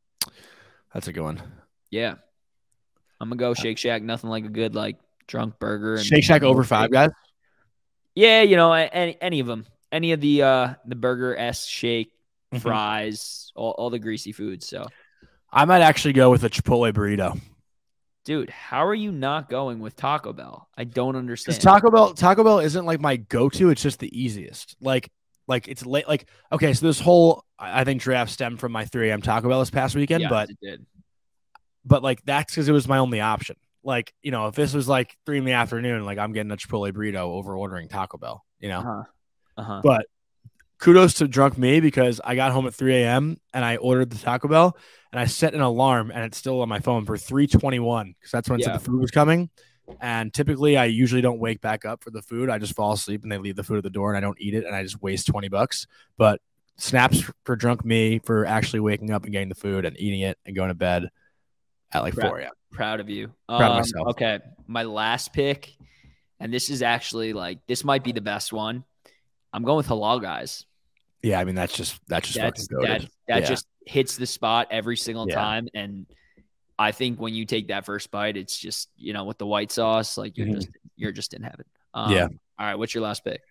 That's a good one. Yeah, I'm gonna go Shake Shack. Nothing like a good like drunk burger. And Shake Shack over five guys. Yeah, you know, any any of them, any of the uh the burger s shake. Fries, all, all the greasy foods. So I might actually go with a Chipotle burrito. Dude, how are you not going with Taco Bell? I don't understand. Taco Bell, Taco Bell isn't like my go-to. It's just the easiest. Like, like it's late. Like, okay, so this whole I think draft stemmed from my three a.m. Taco Bell this past weekend, yes, but it did. But like that's because it was my only option. Like, you know, if this was like three in the afternoon, like I'm getting a Chipotle burrito over ordering Taco Bell. You know, uh-huh. Uh-huh. But kudos to drunk me because I got home at three a.m. and I ordered the Taco Bell and I set an alarm and it's still on my phone for three twenty-one because that's when it yeah. said the food was coming. And typically I usually don't wake back up for the food. I just fall asleep and they leave the food at the door and I don't eat it and I just waste twenty bucks. But snaps for drunk me for actually waking up and getting the food and eating it and going to bed at like proud, four a.m. Proud of you. Proud um, of myself. Okay. My last pick, and this is actually like, this might be the best one. I'm going with Halal Guys. Yeah, I mean that's just that's just That's, fucking goated. that that yeah. just hits the spot every single Yeah. time, and I think when you take that first bite, it's just, you know, with the white sauce, like you're Mhm. just you're just in heaven. Um, Yeah. All right, what's your last pick?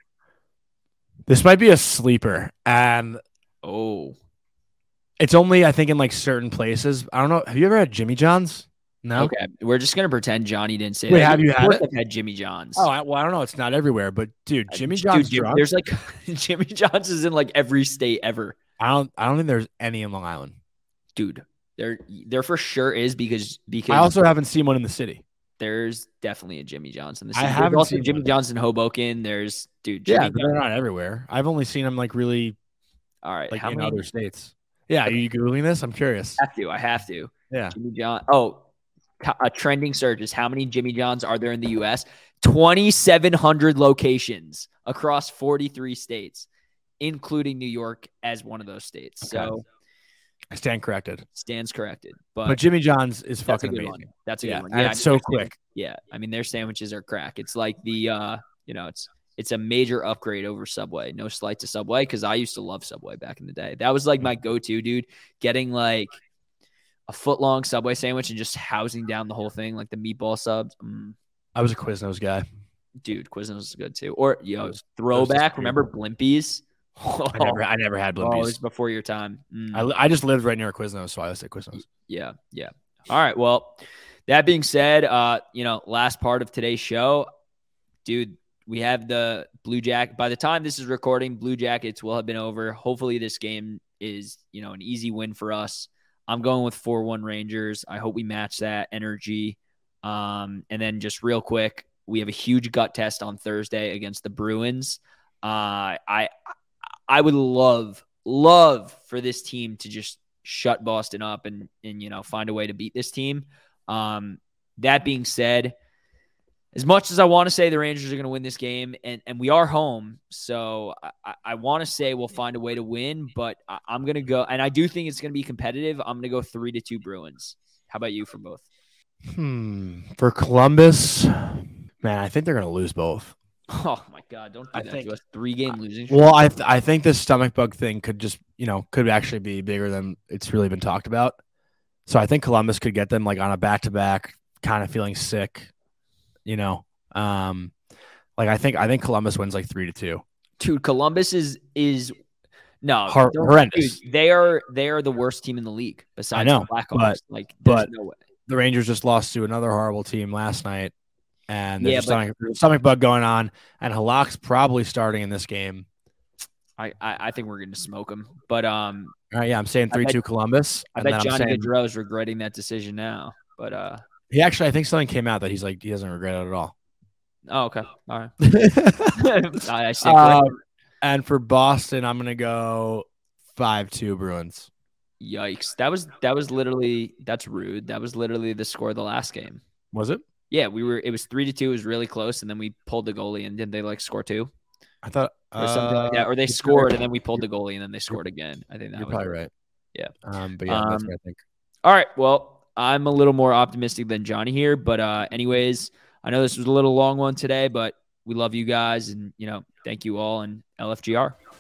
This might be a sleeper, and Oh, it's only I think in like certain places. I don't know. Have you ever had Jimmy John's? No. okay. We're just gonna pretend Johnny didn't say Wait, that. have you Of had course it? I've had Jimmy John's. Oh, I, well, I don't know. It's not everywhere, but dude, Jimmy Dude, John's Jim- drunk. there's like Jimmy John's is in like every state ever. I don't. I don't think there's any in Long Island. Dude, there there for sure is because because I also haven't seen one in the city. there's definitely a Jimmy John's in the I city. There's haven't also seen Jimmy one. John's in Hoboken. There's dude, Jimmy Yeah, but they're not everywhere. I've only seen them like really All right, like how in many other states. Yeah, are you googling this? I'm curious. I have to. I have to. Yeah. Jimmy John. Oh, a trending search is how many Jimmy John's are there in the U S? twenty-seven hundred locations across forty-three states, including New York as one of those states. Okay. So I stand corrected. stands corrected. But, But Jimmy John's is that's a fucking good amazing. one. That's a Yeah, good one. and I it's mean, so their quick. sandwich- Yeah, I mean their sandwiches are crack. It's like the uh, you know, it's it's a major upgrade over Subway. No slight to Subway because I used to love Subway back in the day. That was like my go-to, dude. Getting like a foot-long Subway sandwich and just housing down the whole thing, like the meatball subs. Mm, I was a Quiznos guy. dude, Quiznos is good too. Or yo, Those- throwback. those Remember Blimpies? I never, I never had Oh, it Blimpies. was before your time. Mm. I, I just lived right near Quiznos, so I was at Quiznos. Yeah, yeah. All right. Well, that being said, uh, you know, last part of today's show, dude, we have the Blue Jacket. By the time this is recording, Blue Jackets will have been over. Hopefully this game is, you know, an easy win for us. I'm going with four one Rangers. I hope we match that energy. Um, and then just real quick, we have a huge gut test on Thursday against the Bruins. Uh, I I would love, love for this team to just shut Boston up and, and you know, find a way to beat this team. Um, that being said, as much as I want to say the Rangers are going to win this game, and, and we are home, so I, I want to say we'll find a way to win, but I, I'm going to go, and I do think it's going to be competitive. I'm going to go three to two Bruins. How about you for both? Hmm. For Columbus, man, I think they're going to lose both. Oh my God! Don't do I that think, to us. Three game losing streak. Well, I th- I think this stomach bug thing could just, you know, could actually be bigger than it's really been talked about. So I think Columbus could get them like on a back to back, kind of feeling sick. You know, um, like I think I think Columbus wins like three to two. Dude, Columbus is is no Hor- horrendous. Dude, they are they are the worst team in the league besides I know, the Blackhawks. but, like, there's but no way. The Rangers just lost to another horrible team last night, and there's Yeah, a stomach, stomach bug going on, and Halak's probably starting in this game. I, I, I think we're going to smoke them, but um, all right, yeah, I'm saying three two Columbus. I and bet then Johnny saying, Gaudreau is regretting that decision now, but uh, he actually, I think something came out that he's like he doesn't regret it at all. Oh, okay, all right. I, I stick with um, it. And for Boston, I'm gonna go five two Bruins. Yikes! That was that was literally that's rude. That was literally the score of the last game. Was it? Yeah, we were. It was three to two. It was really close, and then we pulled the goalie. And didn't they like score two? I thought or something uh, like that. Or they scored, and then we pulled the goalie, and then they scored again. I think that you're was probably right. Yeah. Um, but yeah, um, that's what I think. All right. Well, I'm a little more optimistic than Johnny here, but uh, anyways, I know this was a little long one today, but we love you guys, and you know, thank you all, and L F G R.